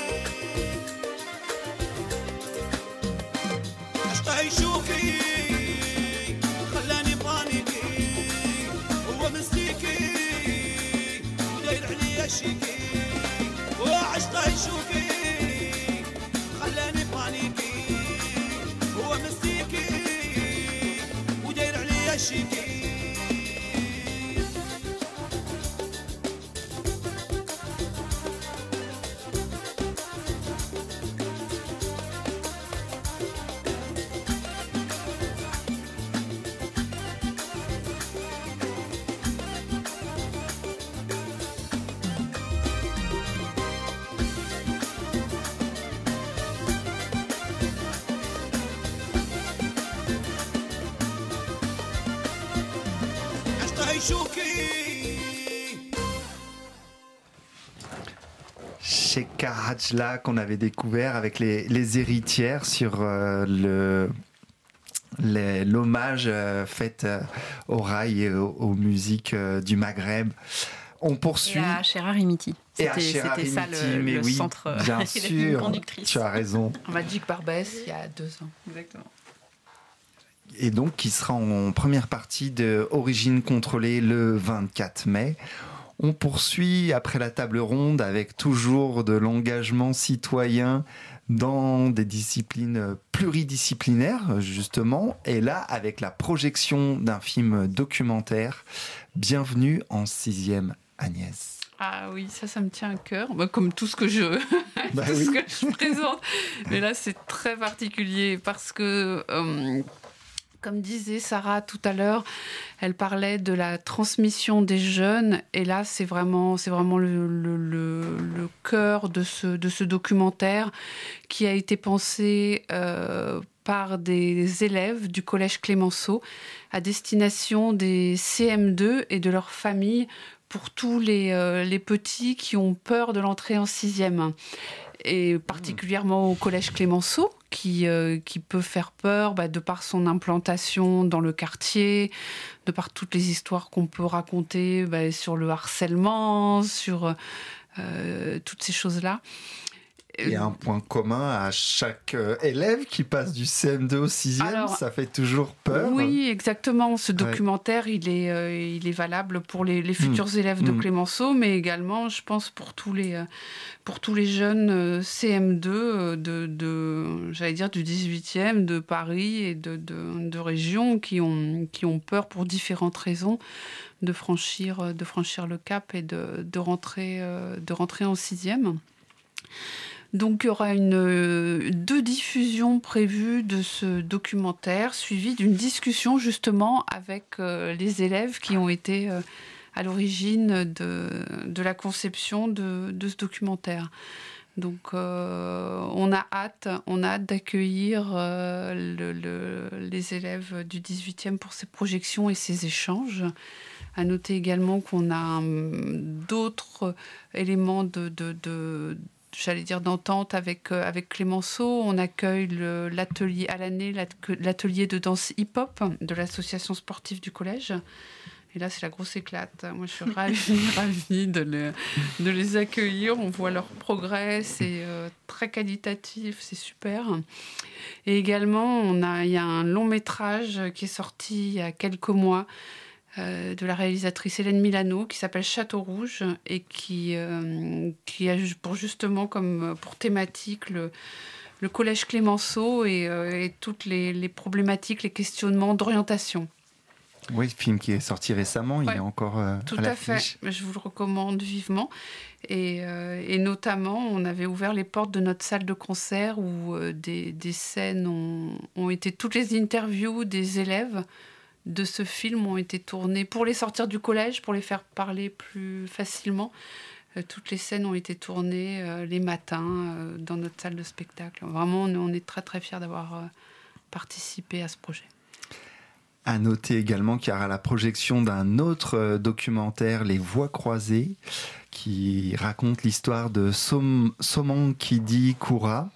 عشقه يشوفي خلاني بانيكي هو مسيكي وداير عليا شيكي وعشقه يشوفي خلاني بانيكي هو مسيكي وداير عليا شيكي Sheka Hajla qu'on avait découvert avec les héritières sur l'hommage fait au rail et aux musiques du Maghreb. On poursuit. Et à Chera Rimiti. C'était ça le oui, centre. Bien sûr, tu as raison. Magic Barbès, il y a 2 ans. Exactement. Et donc, qui sera en première partie de Origine contrôlée le 24 mai. On poursuit après la table ronde avec toujours de l'engagement citoyen dans des disciplines pluridisciplinaires, justement. Et là, avec la projection d'un film documentaire, Bienvenue en 6e, Agnès. Ah oui, ça me tient à cœur, comme tout ce que ce que je présente. Mais là, c'est très particulier parce que, comme disait Sarah tout à l'heure, elle parlait de la transmission des jeunes. Et là, c'est vraiment le cœur de ce documentaire qui a été pensé par des élèves du collège Clémenceau à destination des CM2 et de leurs familles pour tous les petits qui ont peur de l'entrée en 6e. Et particulièrement au collège Clémenceau, qui peut faire peur de par son implantation dans le quartier, de par toutes les histoires qu'on peut raconter sur le harcèlement, sur toutes ces choses-là. Il y a un point commun à chaque élève qui passe du CM2 au 6e, ça fait toujours peur. Oui, exactement. Ce documentaire, il est valable pour les futurs élèves de Clémenceau, mais également, je pense, pour tous les jeunes CM2 j'allais dire du 18e, de Paris et de régions qui ont peur pour différentes raisons de franchir le cap et de rentrer en 6e. Donc il y aura 2 diffusions prévues de ce documentaire, suivies d'une discussion justement avec les élèves qui ont été à l'origine de la conception de ce documentaire. Donc on a hâte d'accueillir les élèves du 18e pour ces projections et ces échanges. À noter également qu'on a d'autres éléments j'allais dire d'entente avec Clémenceau. On accueille l'atelier à l'année, l'atelier de danse hip-hop de l'association sportive du collège. Et là, c'est la grosse éclate. Moi, je suis ravie de les accueillir. On voit leur progrès, c'est très qualitatif, c'est super. Et également, il y a un long métrage qui est sorti il y a quelques mois de la réalisatrice Hélène Milano qui s'appelle Château Rouge et qui a justement comme pour thématique le collège Clémenceau et toutes les problématiques, les questionnements d'orientation. Oui, film qui est sorti récemment, il est encore tout à l'affiche. Fait, je vous le recommande vivement. Et notamment, on avait ouvert les portes de notre salle de concert où des scènes ont été... Toutes les interviews des élèves de ce film ont été tournées pour les sortir du collège, pour les faire parler plus facilement. Toutes les scènes ont été tournées les matins dans notre salle de spectacle. Vraiment, on est très très fiers d'avoir participé à ce projet. À noter également qu'il y aura la projection d'un autre documentaire, Les Voies croisées, qui raconte l'histoire de Somankidi Koura,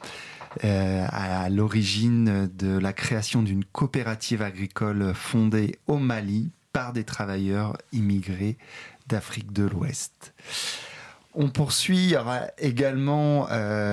à l'origine de la création d'une coopérative agricole fondée au Mali par des travailleurs immigrés d'Afrique de l'Ouest. On poursuit, il y aura également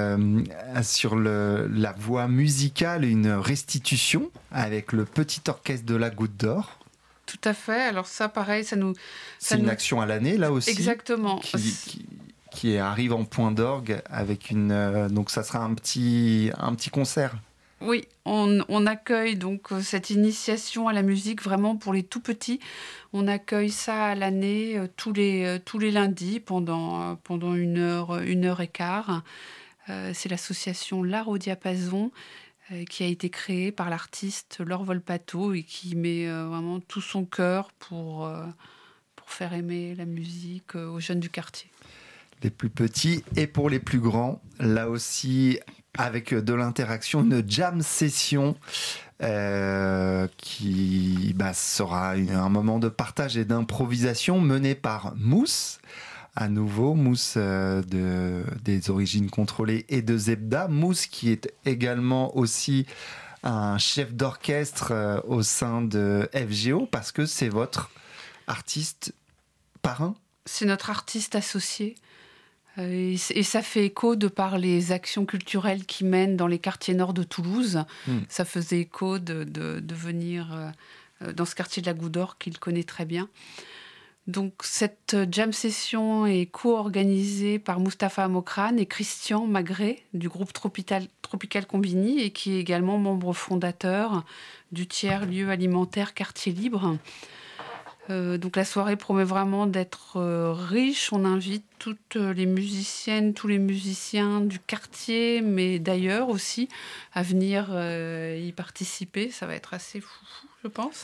sur la voie musicale une restitution avec le petit orchestre de la Goutte d'Or. Tout à fait, alors ça pareil, c'est une action à l'année là aussi. Exactement. Qui arrive en point d'orgue avec donc ça sera un petit concert. Oui, on accueille donc cette initiation à la musique vraiment pour les tout petits. On accueille ça à l'année tous les lundis pendant 1 heure et quart. C'est l'association L'Art au Diapason qui a été créée par l'artiste Laure Volpato et qui met vraiment tout son cœur pour faire aimer la musique aux jeunes du quartier. Les plus petits et pour les plus grands, là aussi avec de l'interaction, une jam session qui sera un moment de partage et d'improvisation mené par Mousse. À nouveau, Mousse des origines contrôlées et de Zebda. Mousse qui est également aussi un chef d'orchestre au sein de FGO parce que c'est votre artiste parrain. C'est notre artiste associé. Et ça fait écho de par les actions culturelles qu'il mène dans les quartiers nord de Toulouse. Ça faisait écho de venir dans ce quartier de la Goutte d'Or qu'il connaît très bien. Donc cette jam session est co-organisée par Mustapha Amokran et Christian Magré du groupe Tropical Combini et qui est également membre fondateur du tiers-lieu alimentaire Quartier Libre. Donc la soirée promet vraiment d'être riche. On invite toutes les musiciennes, tous les musiciens du quartier, mais d'ailleurs aussi, à venir y participer. Ça va être assez fou, je pense.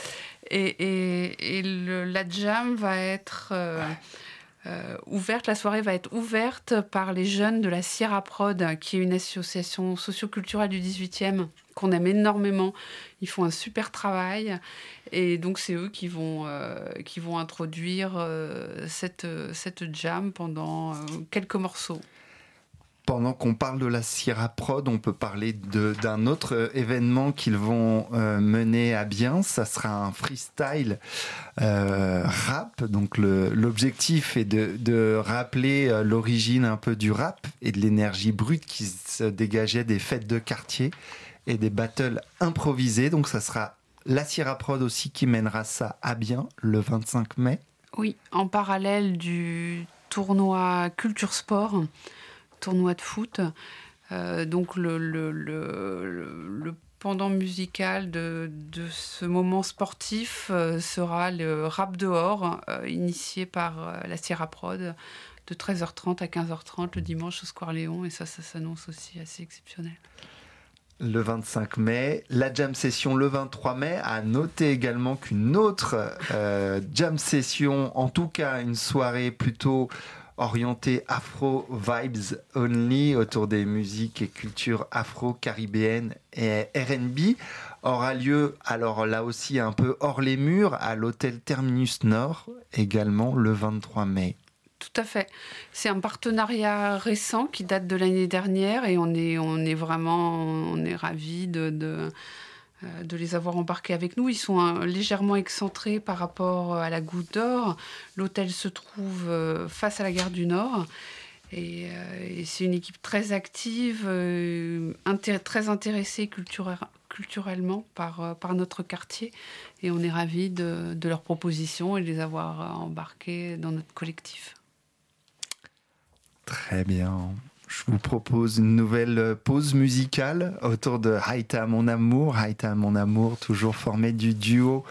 Et la jam va être ouverte, la soirée va être ouverte par les jeunes de la Sierra Prod, qui est une association socio-culturelle du 18e qu'on aime énormément. Ils font un super travail et donc c'est eux qui vont introduire cette jam pendant quelques morceaux. Pendant qu'on parle de la Sierra Prod, on peut parler d'un autre événement qu'ils vont mener à bien. Ça sera un freestyle rap. Donc l'objectif est de rappeler l'origine un peu du rap et de l'énergie brute qui se dégageait des fêtes de quartier et des battles improvisés. Donc ça sera la Sierra Prod aussi qui mènera ça à bien le 25 mai. Oui, en parallèle du tournoi Culture Sport, tournoi de foot. Donc le pendant musical de ce moment sportif sera le rap dehors, initié par la Sierra Prod, de 13h30 à 15h30 le dimanche au Square Léon. Et ça s'annonce aussi assez exceptionnel. Le 25 mai, la jam session le 23 mai. À noter également qu'une autre jam session, en tout cas une soirée plutôt orientée Afro Vibes Only, autour des musiques et cultures afro-caribéennes et R&B, aura lieu, alors là aussi un peu hors les murs, à l'hôtel Terminus Nord, également le 23 mai. Tout à fait. C'est un partenariat récent qui date de l'année dernière et on est ravis de les avoir embarqués avec nous. Ils sont légèrement excentrés par rapport à la Goutte d'Or. L'hôtel se trouve face à la gare du Nord et c'est une équipe très active, très intéressée culturellement par notre quartier et on est ravis de leurs propositions et de les avoir embarqués dans notre collectif. Très bien. Je vous propose une nouvelle pause musicale autour de Haïta Mon Amour. Haïta Mon Amour, toujours formé du duo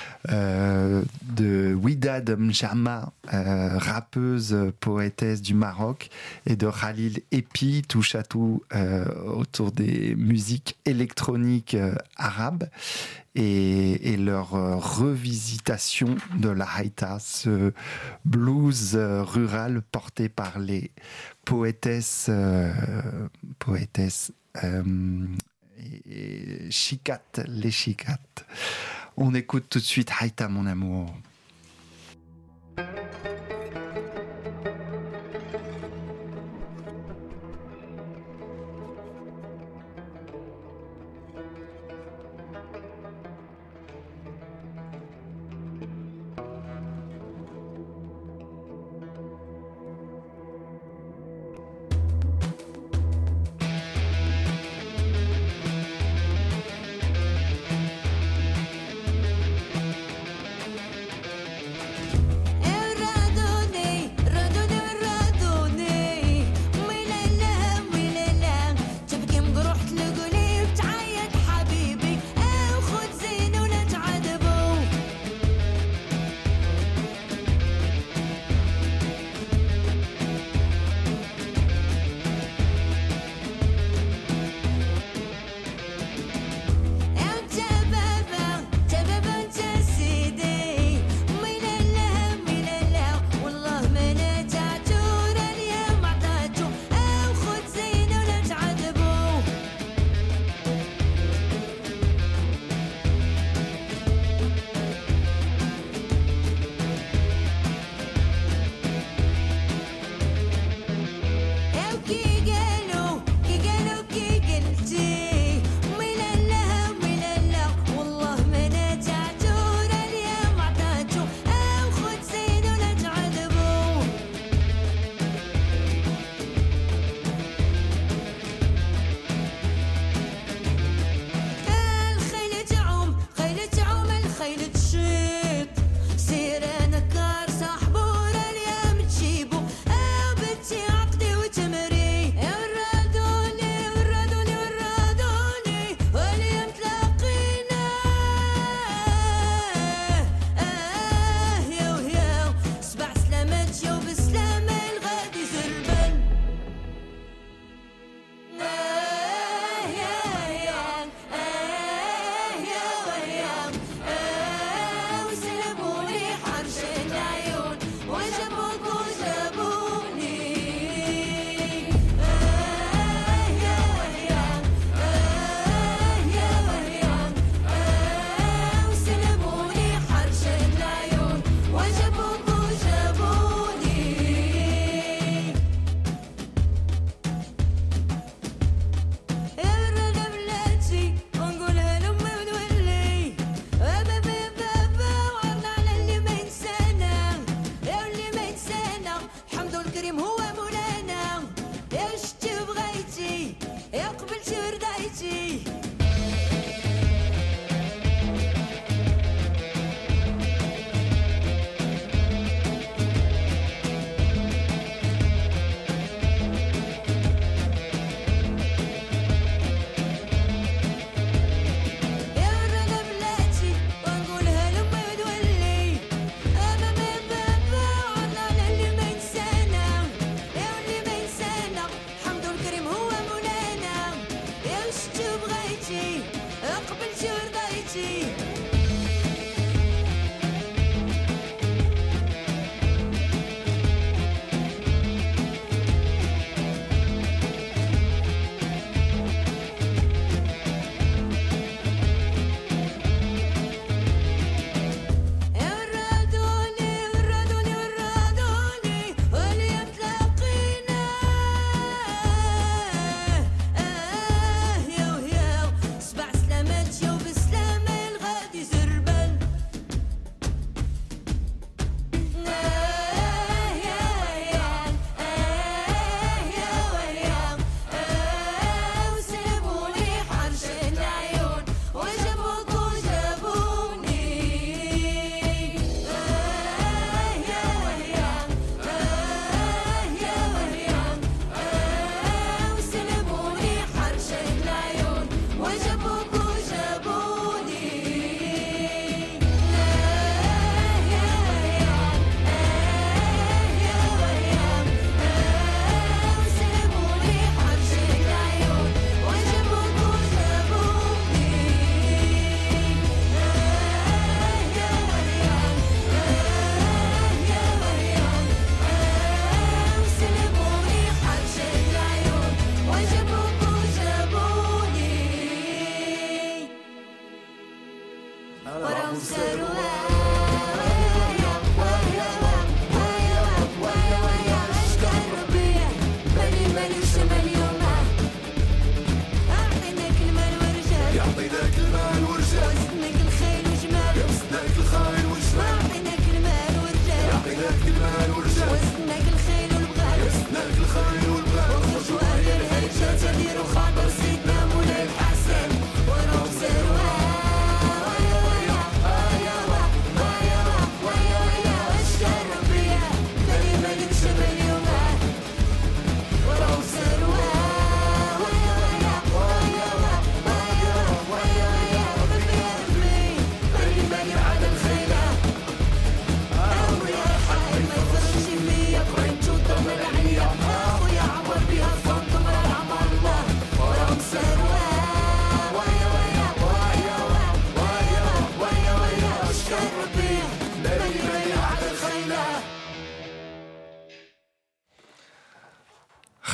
de Widad Mjama, rappeuse poétesse du Maroc, et de Khalil Epi, touche à tout autour des musiques électroniques arabes. Et leur revisitation de la Haïta, ce blues rural porté par les poétesses et chicat, les chicats. On écoute tout de suite Haïta Mon Amour.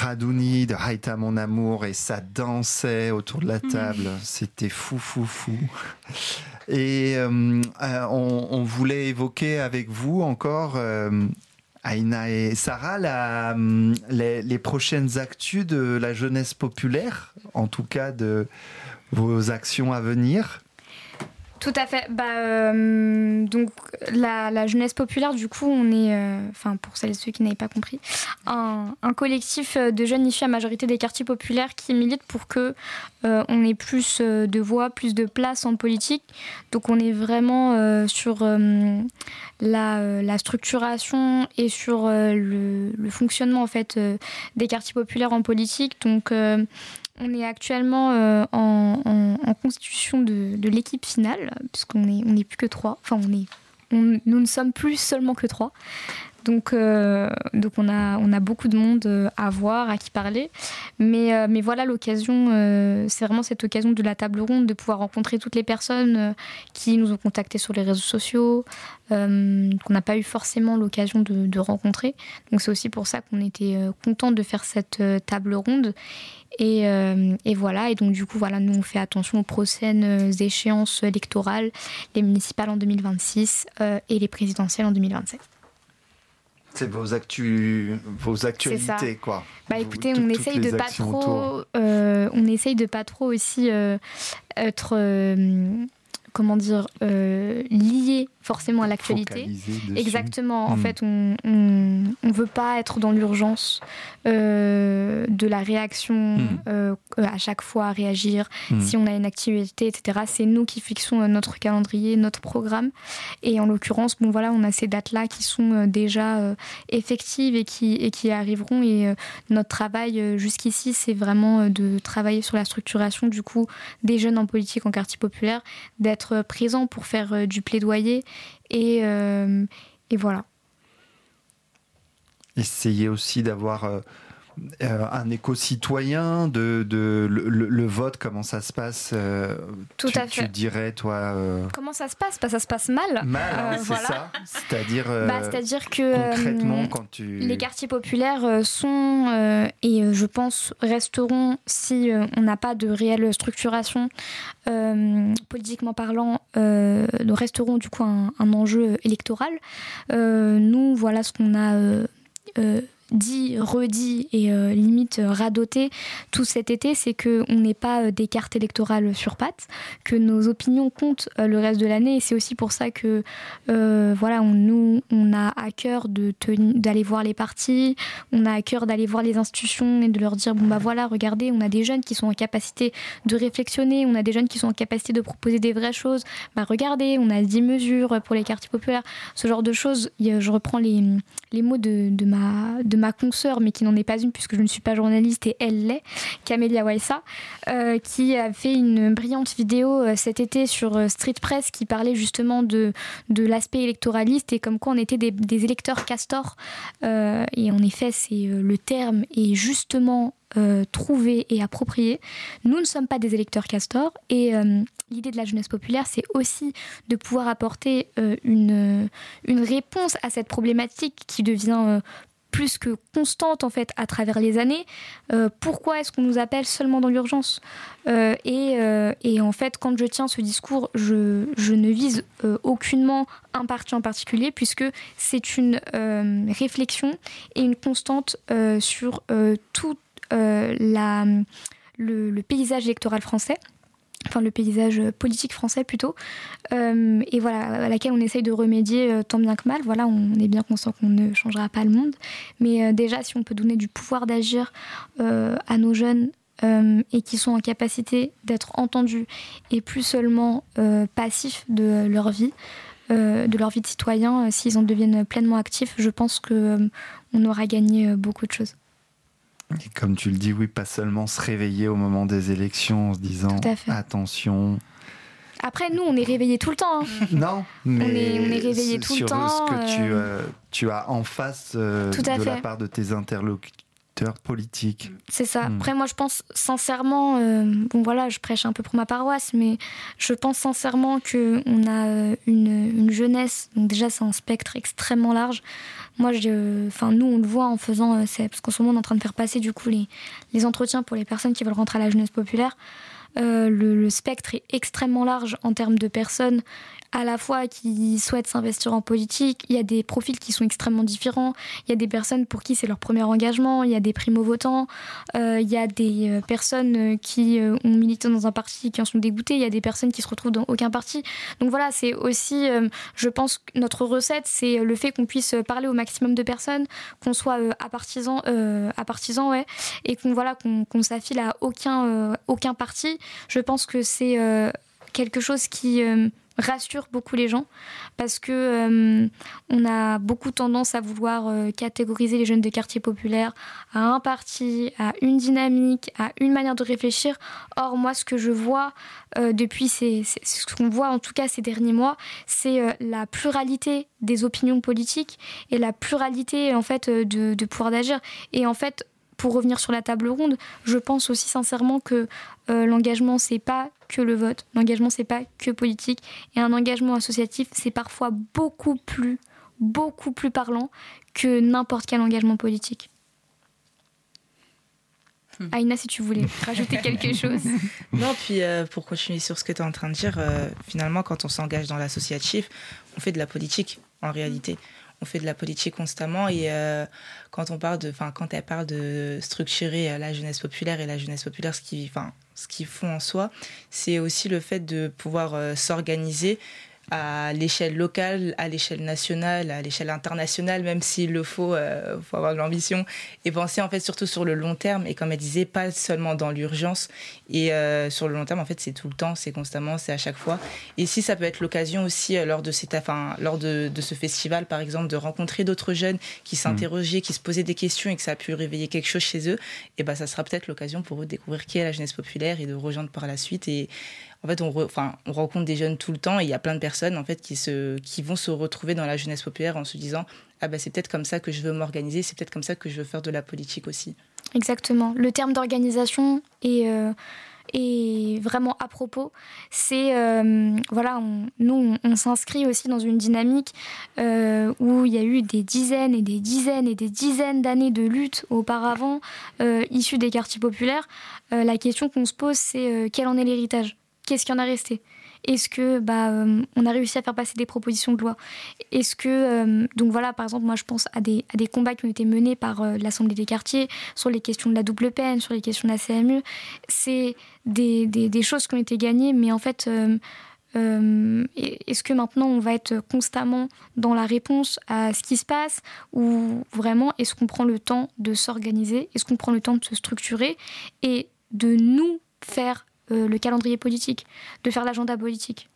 Radouni de Haïta mon amour et ça dansait autour de la table. C'était fou. Et on voulait évoquer avec vous encore, Aïna et Sarah, les prochaines actus de la jeunesse populaire, en tout cas de vos actions à venir. Tout à fait. Donc la jeunesse populaire, du coup, on est, pour celles et ceux qui n'avaient pas compris, un collectif de jeunes issus à majorité des quartiers populaires qui militent pour que on ait plus de voix, plus de place en politique. Donc on est vraiment sur la structuration et sur le fonctionnement en fait des quartiers populaires en politique. Donc on est actuellement en constitution de l'équipe finale, puisqu'on n'est plus que 3. Enfin, nous ne sommes plus seulement que 3. Donc on a beaucoup de monde à voir, à qui parler. Mais voilà l'occasion, c'est vraiment cette occasion de la table ronde, de pouvoir rencontrer toutes les personnes qui nous ont contactés sur les réseaux sociaux, qu'on n'a pas eu forcément l'occasion de rencontrer. Donc c'est aussi pour ça qu'on était contents de faire cette table ronde. Et voilà, et donc du coup, voilà, nous on fait attention aux prochaines échéances électorales, les municipales en 2026 et les présidentielles en 2027. C'est vos actualités, quoi. Écoutez, on essaye de pas trop aussi être lié forcément à l'actualité. Exactement. En fait, on veut pas être dans l'urgence de la réaction à chaque fois à réagir. Si on a une activité, etc. C'est nous qui fixons notre calendrier, notre programme. Et en l'occurrence, on a ces dates-là qui sont déjà effectives et qui arriveront. Et notre travail jusqu'ici, c'est vraiment de travailler sur la structuration du coup des jeunes en politique en quartier populaire, d'être présent pour faire du plaidoyer. Et voilà. Essayer aussi d'avoir un éco-citoyen, le vote, comment ça se passe Tout à fait. Tu dirais, toi... Comment ça se passe ? Ça se passe mal. C'est voilà. ça. C'est-à-dire que concrètement, quand les quartiers populaires sont, et je pense resteront, si on n'a pas de réelle structuration politiquement parlant, resteront du coup un enjeu électoral. Nous, voilà ce qu'on a dit, redit et limite radoté tout cet été, c'est qu'on n'est pas des cartes électorales sur pattes, que nos opinions comptent le reste de l'année, et c'est aussi pour ça que on a à cœur d'aller voir les partis, on a à cœur d'aller voir les institutions et de leur dire regardez, on a des jeunes qui sont en capacité de réflexionner, on a des jeunes qui sont en capacité de proposer des vraies choses, regardez, on a 10 mesures pour les quartiers populaires, ce genre de choses. Je reprends les mots de ma consoeur, mais qui n'en est pas une puisque je ne suis pas journaliste et elle l'est, Camélia Waïssa, qui a fait une brillante vidéo cet été sur Street Press qui parlait justement de l'aspect électoraliste et comme quoi on était des électeurs castors. Et en effet, le terme est justement trouvé et approprié. Nous ne sommes pas des électeurs castors et l'idée de la jeunesse populaire, c'est aussi de pouvoir apporter une réponse à cette problématique qui devient plus que constante en fait à travers les années. Pourquoi est-ce qu'on nous appelle seulement dans l'urgence et en fait, quand je tiens ce discours, je ne vise aucunement un parti en particulier, puisque c'est une réflexion et une constante sur tout le paysage électoral français. Enfin, le paysage politique français plutôt, et voilà, à laquelle on essaye de remédier tant bien que mal. Voilà, on est bien conscient qu'on ne changera pas le monde, mais déjà, si on peut donner du pouvoir d'agir à nos jeunes et qui sont en capacité d'être entendus et plus seulement passifs de leur vie de citoyen, s'ils en deviennent pleinement actifs, je pense qu'on aura gagné beaucoup de choses. Et comme tu le dis, oui, pas seulement se réveiller au moment des élections en se disant attention. Après, nous, on est réveillés tout le temps. Hein. Non, mais on est réveillés tout le temps. Sur ce que tu as en face de la part de tes interlocuteurs. acteurs politiques. C'est ça. Après, moi, je pense sincèrement, je prêche un peu pour ma paroisse, mais je pense sincèrement qu'on a une jeunesse. Donc déjà, c'est un spectre extrêmement large. Moi, nous, on le voit en faisant, parce qu'en ce moment, on est en train de faire passer du coup les entretiens pour les personnes qui veulent rentrer à la jeunesse populaire. Le spectre est extrêmement large en termes de personnes à la fois qui souhaitent s'investir en politique. Il y a des profils qui sont extrêmement différents. Il y a des personnes pour qui c'est leur premier engagement. Il y a des primo-votants. Il y a des personnes qui ont milité dans un parti et qui en sont dégoûtées. Il y a des personnes qui se retrouvent dans aucun parti. Donc voilà, c'est aussi, je pense que notre recette, c'est le fait qu'on puisse parler au maximum de personnes, qu'on soit à partisans, et qu'on s'affile à aucun parti. Je pense que c'est quelque chose qui rassure beaucoup les gens, parce que on a beaucoup tendance à vouloir catégoriser les jeunes des quartiers populaires à un parti, à une dynamique, à une manière de réfléchir. Or, moi, ce que je vois depuis, c'est ce qu'on voit en tout cas ces derniers mois, c'est la pluralité des opinions politiques et la pluralité en fait de pouvoir d'agir. Et en fait, pour revenir sur la table ronde, je pense aussi sincèrement que l'engagement, c'est pas que le vote. L'engagement, c'est pas que politique. Et un engagement associatif, c'est parfois beaucoup plus parlant que n'importe quel engagement politique. Aïna, si tu voulais rajouter quelque chose. Non, puis pour continuer sur ce que tu es en train de dire, finalement, quand on s'engage dans l'associatif, on fait de la politique, en réalité. On fait de la politique constamment, et quand elle parle de structurer la jeunesse populaire, et la jeunesse populaire, ce qu'ils font en soi, c'est aussi le fait de pouvoir s'organiser à l'échelle locale, à l'échelle nationale, à l'échelle internationale, même s'il le faut avoir de l'ambition, et penser en fait surtout sur le long terme, et comme elle disait, pas seulement dans l'urgence, et sur le long terme en fait c'est tout le temps, c'est constamment, c'est à chaque fois. Et si ça peut être l'occasion aussi lors de ce festival par exemple, de rencontrer d'autres jeunes qui s'interrogeaient, qui se posaient des questions, et que ça a pu réveiller quelque chose chez eux, et ben ça sera peut-être l'occasion pour eux de découvrir qui est la jeunesse populaire et de rejoindre par la suite. Et en fait, on rencontre des jeunes tout le temps, et il y a plein de personnes en fait qui vont se retrouver dans la jeunesse populaire en se disant c'est peut-être comme ça que je veux m'organiser, c'est peut-être comme ça que je veux faire de la politique aussi. Exactement. Le terme d'organisation est vraiment à propos. C'est on s'inscrit aussi dans une dynamique où il y a eu des dizaines et des dizaines et des dizaines d'années de lutte auparavant issues des quartiers populaires. La question qu'on se pose, c'est quel en est l'héritage ? Qu'est-ce qui en a resté ? Est-ce que on a réussi à faire passer des propositions de loi ? Est-ce que par exemple, moi je pense à des combats qui ont été menés par l'Assemblée des quartiers sur les questions de la double peine, sur les questions de la CMU. C'est des choses qui ont été gagnées, mais en fait, est-ce que maintenant on va être constamment dans la réponse à ce qui se passe, ou vraiment est-ce qu'on prend le temps de s'organiser ? Est-ce qu'on prend le temps de se structurer et de nous faire le calendrier politique, de faire l'agenda politique?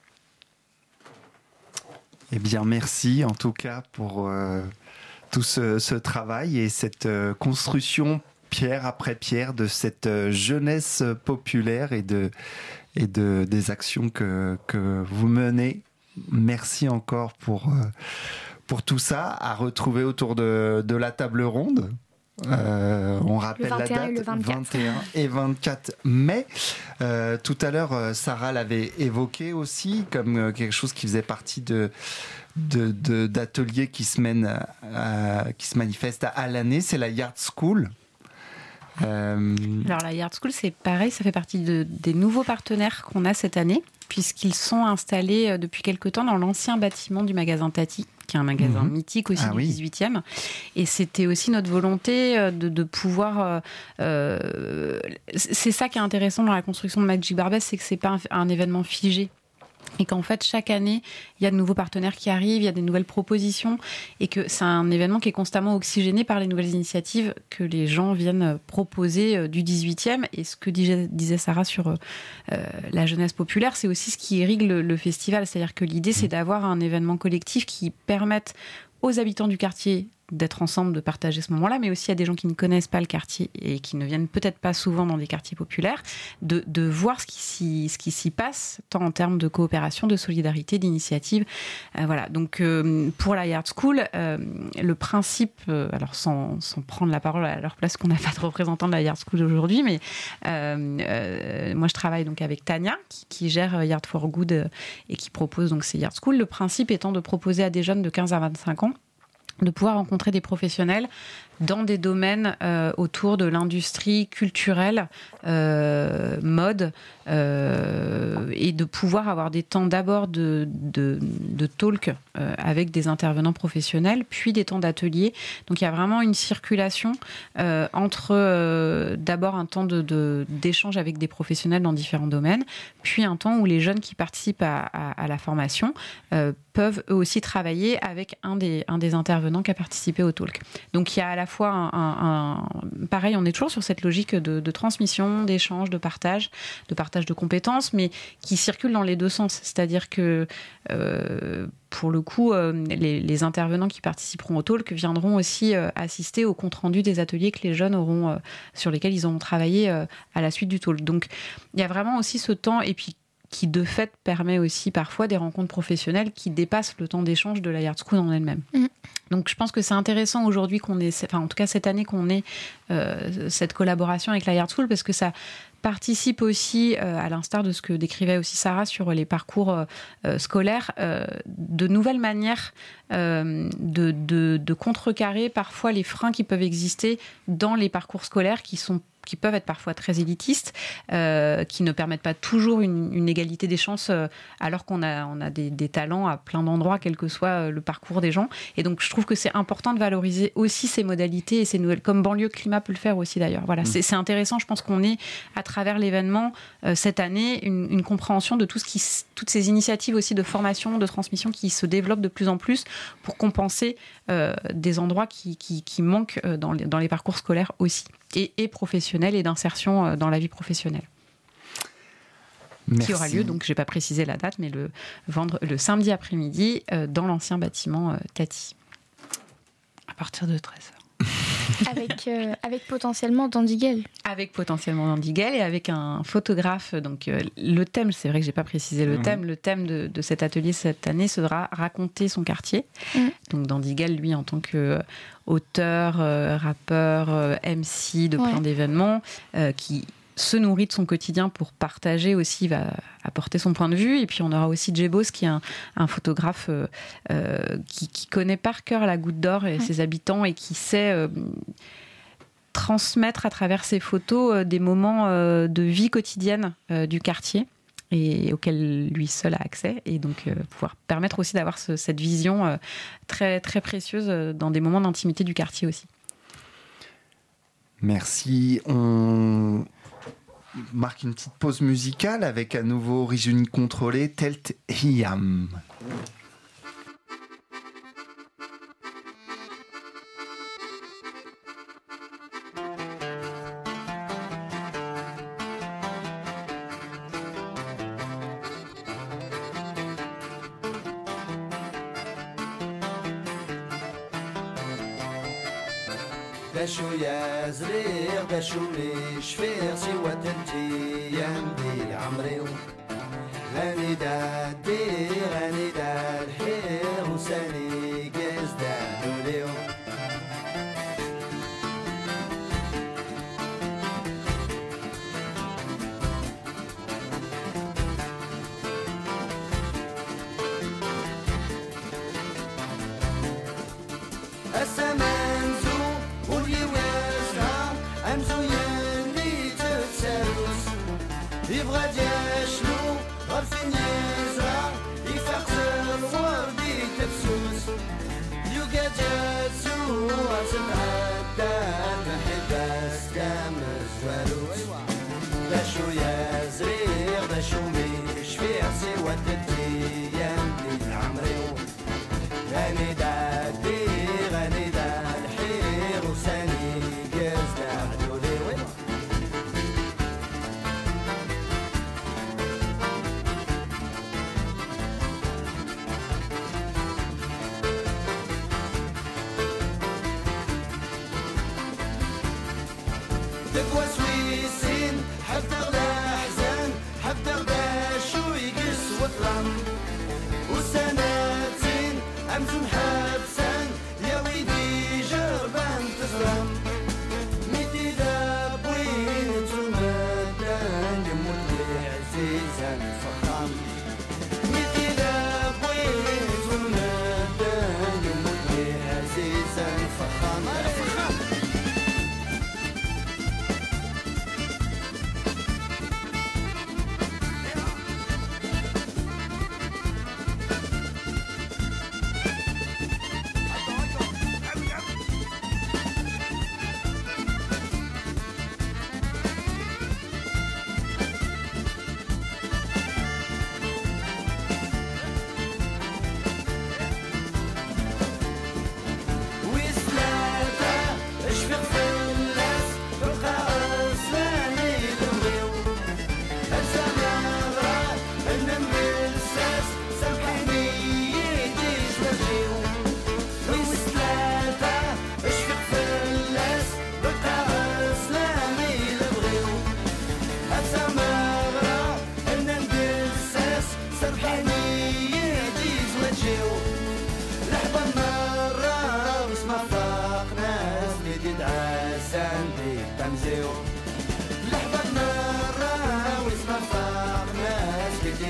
Eh bien, merci en tout cas pour tout ce travail et cette construction pierre après pierre de cette jeunesse populaire et des actions que vous menez. Merci encore pour tout ça, à retrouver autour de la table ronde. On rappelle la date, le 21 et 24 mai. Tout à l'heure, Sarah l'avait évoqué aussi comme quelque chose qui faisait partie d'ateliers qui se manifestent à l'année. C'est la Yard School. Alors la Yard School, c'est pareil, ça fait partie des nouveaux partenaires qu'on a cette année, puisqu'ils sont installés depuis quelque temps dans l'ancien bâtiment du magasin Tati, qui est un magasin mythique aussi du 18e. Et c'était aussi notre volonté de pouvoir... c'est ça qui est intéressant dans la construction de Magic Barbès, c'est que c'est pas un événement figé. Et qu'en fait, chaque année, il y a de nouveaux partenaires qui arrivent, il y a des nouvelles propositions, et que c'est un événement qui est constamment oxygéné par les nouvelles initiatives que les gens viennent proposer du 18e. Et ce que disait Sarah sur la jeunesse populaire, c'est aussi ce qui irrigue le festival. C'est-à-dire que l'idée, c'est d'avoir un événement collectif qui permette aux habitants du quartier d'être ensemble, de partager ce moment-là, mais aussi à des gens qui ne connaissent pas le quartier et qui ne viennent peut-être pas souvent dans des quartiers populaires, de voir ce qui s'y passe, tant en termes de coopération, de solidarité, d'initiative. Voilà. Donc, pour la Yard School, le principe, alors sans prendre la parole à leur place, qu'on n'a pas de représentant de la Yard School aujourd'hui, mais moi, je travaille donc avec Tania, qui gère Yard for Good et qui propose donc ces Yard School. Le principe étant de proposer à des jeunes de 15 à 25 ans de pouvoir rencontrer des professionnels dans des domaines autour de l'industrie culturelle, mode, et de pouvoir avoir des temps d'abord de talk avec des intervenants professionnels, puis des temps d'atelier. Donc il y a vraiment une circulation entre d'abord un temps d'échange avec des professionnels dans différents domaines, puis un temps où les jeunes qui participent à la formation peuvent eux aussi travailler avec un des intervenants qui a participé au talk. Donc il y a à la fois pareil, on est toujours sur cette logique de transmission, d'échange, de partage de compétences, mais qui circule dans les deux sens. C'est-à-dire que pour le coup, les intervenants qui participeront au talk viendront aussi assister au compte-rendu des ateliers que les jeunes auront, sur lesquels ils auront travaillé à la suite du talk. Donc il y a vraiment aussi ce temps, et puis qui de fait permet aussi parfois des rencontres professionnelles qui dépassent le temps d'échange de la Yard School en elle-même. Donc je pense que c'est intéressant aujourd'hui qu'on ait, en tout cas cette année, qu'on ait cette collaboration avec la Yard School, parce que ça participe aussi, à l'instar de ce que décrivait aussi Sarah sur les parcours scolaires, de nouvelles manières de contrecarrer parfois les freins qui peuvent exister dans les parcours scolaires qui peuvent être parfois très élitistes, qui ne permettent pas toujours une égalité des chances, alors qu'on a des talents à plein d'endroits, quel que soit le parcours des gens. Et donc, je trouve que c'est important de valoriser aussi ces modalités et ces nouvelles, comme Banlieue Climat peut le faire aussi d'ailleurs. Voilà, c'est intéressant. Je pense qu'on est, à travers l'événement, cette année, une compréhension de toutes ces initiatives aussi de formation, de transmission qui se développent de plus en plus pour compenser des endroits qui manquent dans les parcours scolaires aussi. Et professionnel et d'insertion dans la vie professionnelle. Merci. Qui aura lieu, donc je n'ai pas précisé la date, mais le samedi après-midi dans l'ancien bâtiment Tati. À partir de 13h. Avec potentiellement Dandiguel. Avec potentiellement Dandiguel et avec un photographe. Donc le thème, c'est vrai que je n'ai pas précisé le thème. Le thème de cet atelier cette année sera raconter son quartier. Donc Dandiguel, lui, en tant que auteur, rappeur, MC de plein d'événements, qui se nourrit de son quotidien pour partager aussi, va apporter son point de vue. Et puis on aura aussi Djebos, qui est un photographe qui connaît par cœur la Goutte d'Or et ses habitants, et qui sait transmettre à travers ses photos des moments de vie quotidienne du quartier, et auquel lui seul a accès, et donc pouvoir permettre aussi d'avoir cette vision très, très précieuse dans des moments d'intimité du quartier aussi. Merci. On marque une petite pause musicale avec à nouveau Origine Contrôlée, Telt Hiam. دشو يا زرير دشو لي شفير سوى تنتي يمدي عمري هاني دا الدير هاني دا الحير وساني قيز دا دوليو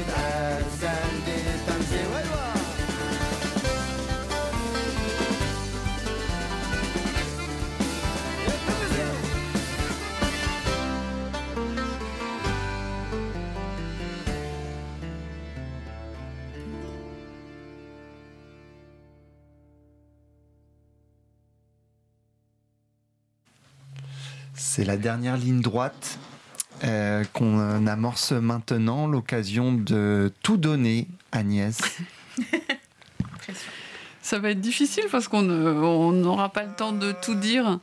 C'est la dernière ligne droite qu'on amorce maintenant, l'occasion de tout donner, Agnès. Ça va être difficile parce qu'on n'aura pas le temps de tout dire.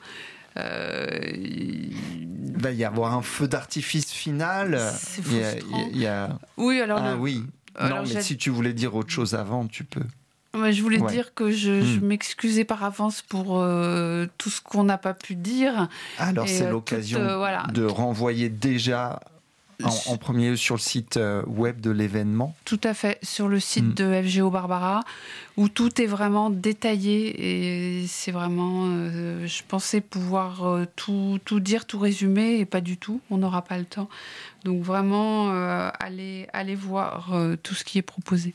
Il va y avoir un feu d'artifice final. C'est frustrant. Oui, alors... oui. Alors, non, mais si tu voulais dire autre chose avant, tu peux. Ouais, je voulais dire que je m'excusais par avance pour tout ce qu'on n'a pas pu dire. Alors, c'est l'occasion de renvoyer déjà en premier lieu sur le site web de l'événement. Tout à fait, sur le site de FGO Barbara, où tout est vraiment détaillé. Et c'est vraiment... je pensais pouvoir tout dire, tout résumer, et pas du tout. On n'aura pas le temps. Donc vraiment, allez voir tout ce qui est proposé.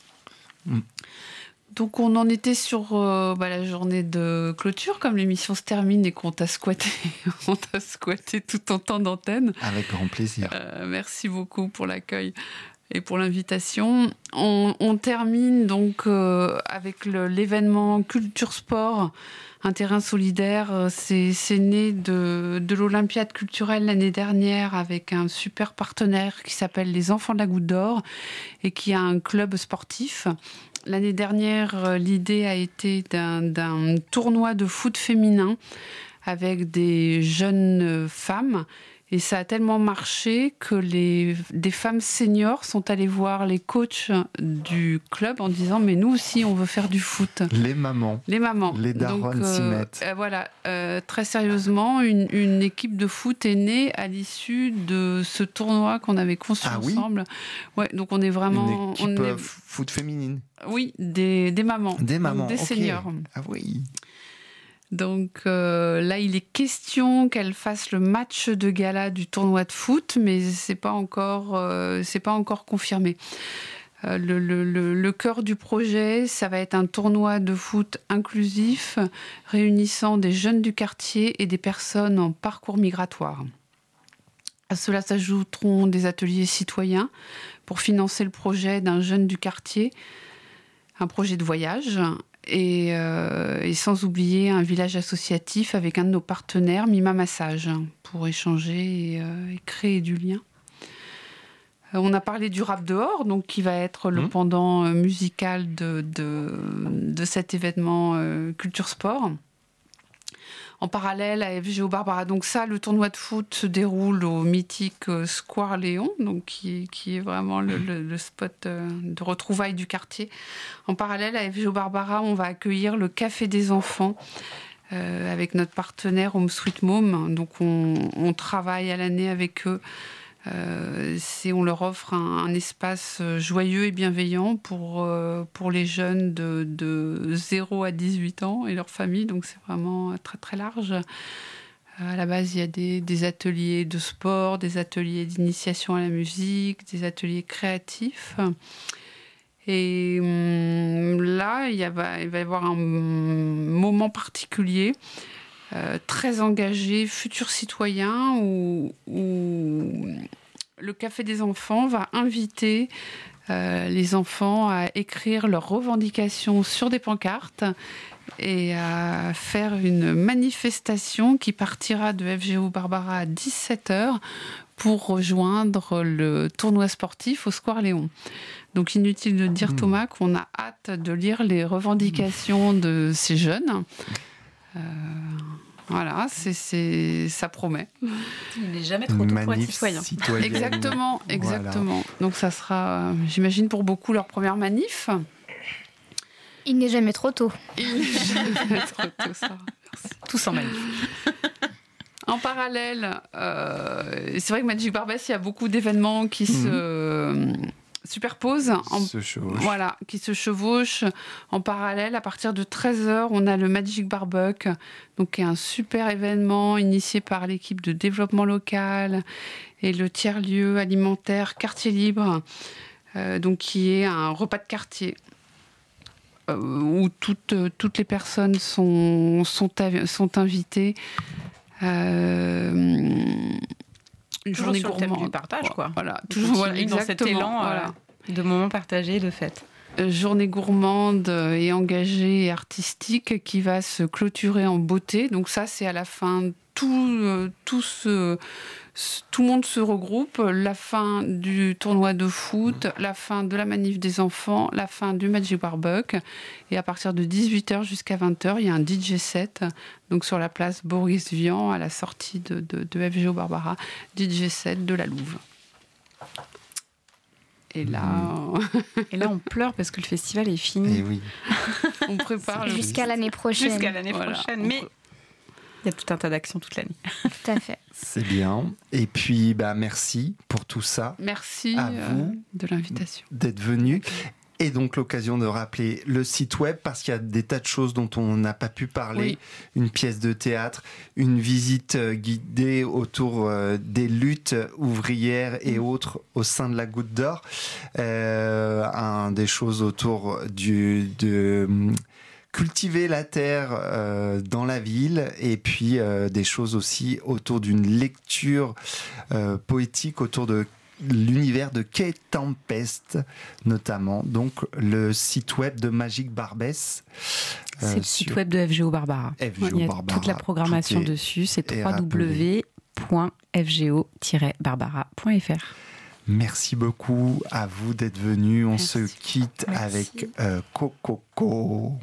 Donc on en était sur la journée de clôture, comme l'émission se termine et qu'on t'a squatté, tout en temps d'antenne. Avec grand plaisir. Merci beaucoup pour l'accueil et pour l'invitation. On termine donc avec l'événement Culture Sport, un terrain solidaire. C'est né de l'Olympiade culturelle l'année dernière avec un super partenaire qui s'appelle les Enfants de la Goutte d'Or et qui a un club sportif. L'année dernière, l'idée a été d'un tournoi de foot féminin avec des jeunes femmes. Et ça a tellement marché que des femmes seniors sont allées voir les coachs du club en disant « Mais nous aussi, on veut faire du foot ». Les mamans. Les darons s'y mettent. Voilà, très sérieusement, une équipe de foot est née à l'issue de ce tournoi qu'on avait conçu ensemble. Ouais, donc on est vraiment... Une équipe foot féminine. Oui, des mamans. Des mamans, des seniors. Ah oui. Donc là, il est question qu'elle fasse le match de gala du tournoi de foot, mais c'est pas encore confirmé. Le cœur du projet, ça va être un tournoi de foot inclusif, réunissant des jeunes du quartier et des personnes en parcours migratoire. À cela s'ajouteront des ateliers citoyens pour financer le projet d'un jeune du quartier, un projet de voyage. Et sans oublier un village associatif avec un de nos partenaires, Mima Massage, pour échanger et créer du lien. On a parlé du rap dehors, donc qui va être le pendant musical de cet événement Culture Sport. En parallèle à FGO Barbara. Donc ça, le tournoi de foot se déroule au mythique Square Léon, donc qui est vraiment le spot de retrouvailles du quartier. En parallèle à FGO Barbara, on va accueillir le Café des enfants avec notre partenaire Home Sweet Mom. Donc on travaille à l'année avec eux. On leur offre un espace joyeux et bienveillant pour les jeunes de 0 à 18 ans et leurs familles, donc c'est vraiment très très large. À la base, il y a des ateliers de sport, des ateliers d'initiation à la musique, des ateliers créatifs. Et là, il va y avoir un moment particulier très engagé, futur citoyen, où le Café des enfants va inviter les enfants à écrire leurs revendications sur des pancartes et à faire une manifestation qui partira de FGO Barbara à 17h pour rejoindre le tournoi sportif au Square Léon. Donc inutile de dire, Thomas, qu'on a hâte de lire les revendications de ces jeunes. Voilà, ça promet. Il n'est jamais trop tôt pour être citoyen. Exactement. Voilà. Donc ça sera, j'imagine, pour beaucoup leur première manif. Il n'est jamais trop tôt. Il n'est jamais trop tôt, ça. Merci. Tous en manif. En parallèle, c'est vrai que Magic Barbès, il y a beaucoup d'événements qui se superposent, qui se chevauchent en parallèle. À partir de 13h, on a le Magic Barbecue, donc qui est un super événement initié par l'équipe de développement local et le tiers-lieu alimentaire Quartier Libre. donc qui est un repas de quartier où toutes les personnes sont invitées. Une journée gourmande du partage, quoi. Voilà, toujours dans cet élan de moments partagés, de fêtes. Journée gourmande et engagée et artistique qui va se clôturer en beauté. Donc ça, c'est à la fin, tout le monde se regroupe. La fin du tournoi de foot, la fin de la manif des enfants, la fin du Magic Barbecue. Et à partir de 18h jusqu'à 20h, il y a un DJ set. Donc sur la place Boris Vian, à la sortie de FGO Barbara, DJ set de la Louve. Et là, on pleure parce que le festival est fini. Et oui. On prépare jusqu'à l'année prochaine. Jusqu'à l'année prochaine. Mais il y a tout un tas d'actions toute l'année. Tout à fait. C'est bien. Et puis, merci pour tout ça. Merci à vous de l'invitation. D'être venu. Et donc l'occasion de rappeler le site web parce qu'il y a des tas de choses dont on n'a pas pu parler. Oui. Une pièce de théâtre, une visite guidée autour des luttes ouvrières et autres au sein de la Goutte d'Or. Des choses autour de cultiver la terre dans la ville et puis des choses aussi autour d'une lecture poétique autour de l'univers de Kate Tempest, notamment. Donc, le site web de Magic Barbès. C'est le site web de FGO Barbara. Il y a toute la programmation dessus. C'est www.fgo-barbara.fr. Merci beaucoup à vous d'être venus. On se quitte avec Coco.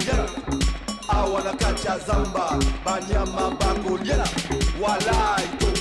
Zamba, Banyama Bakuliela, Walai.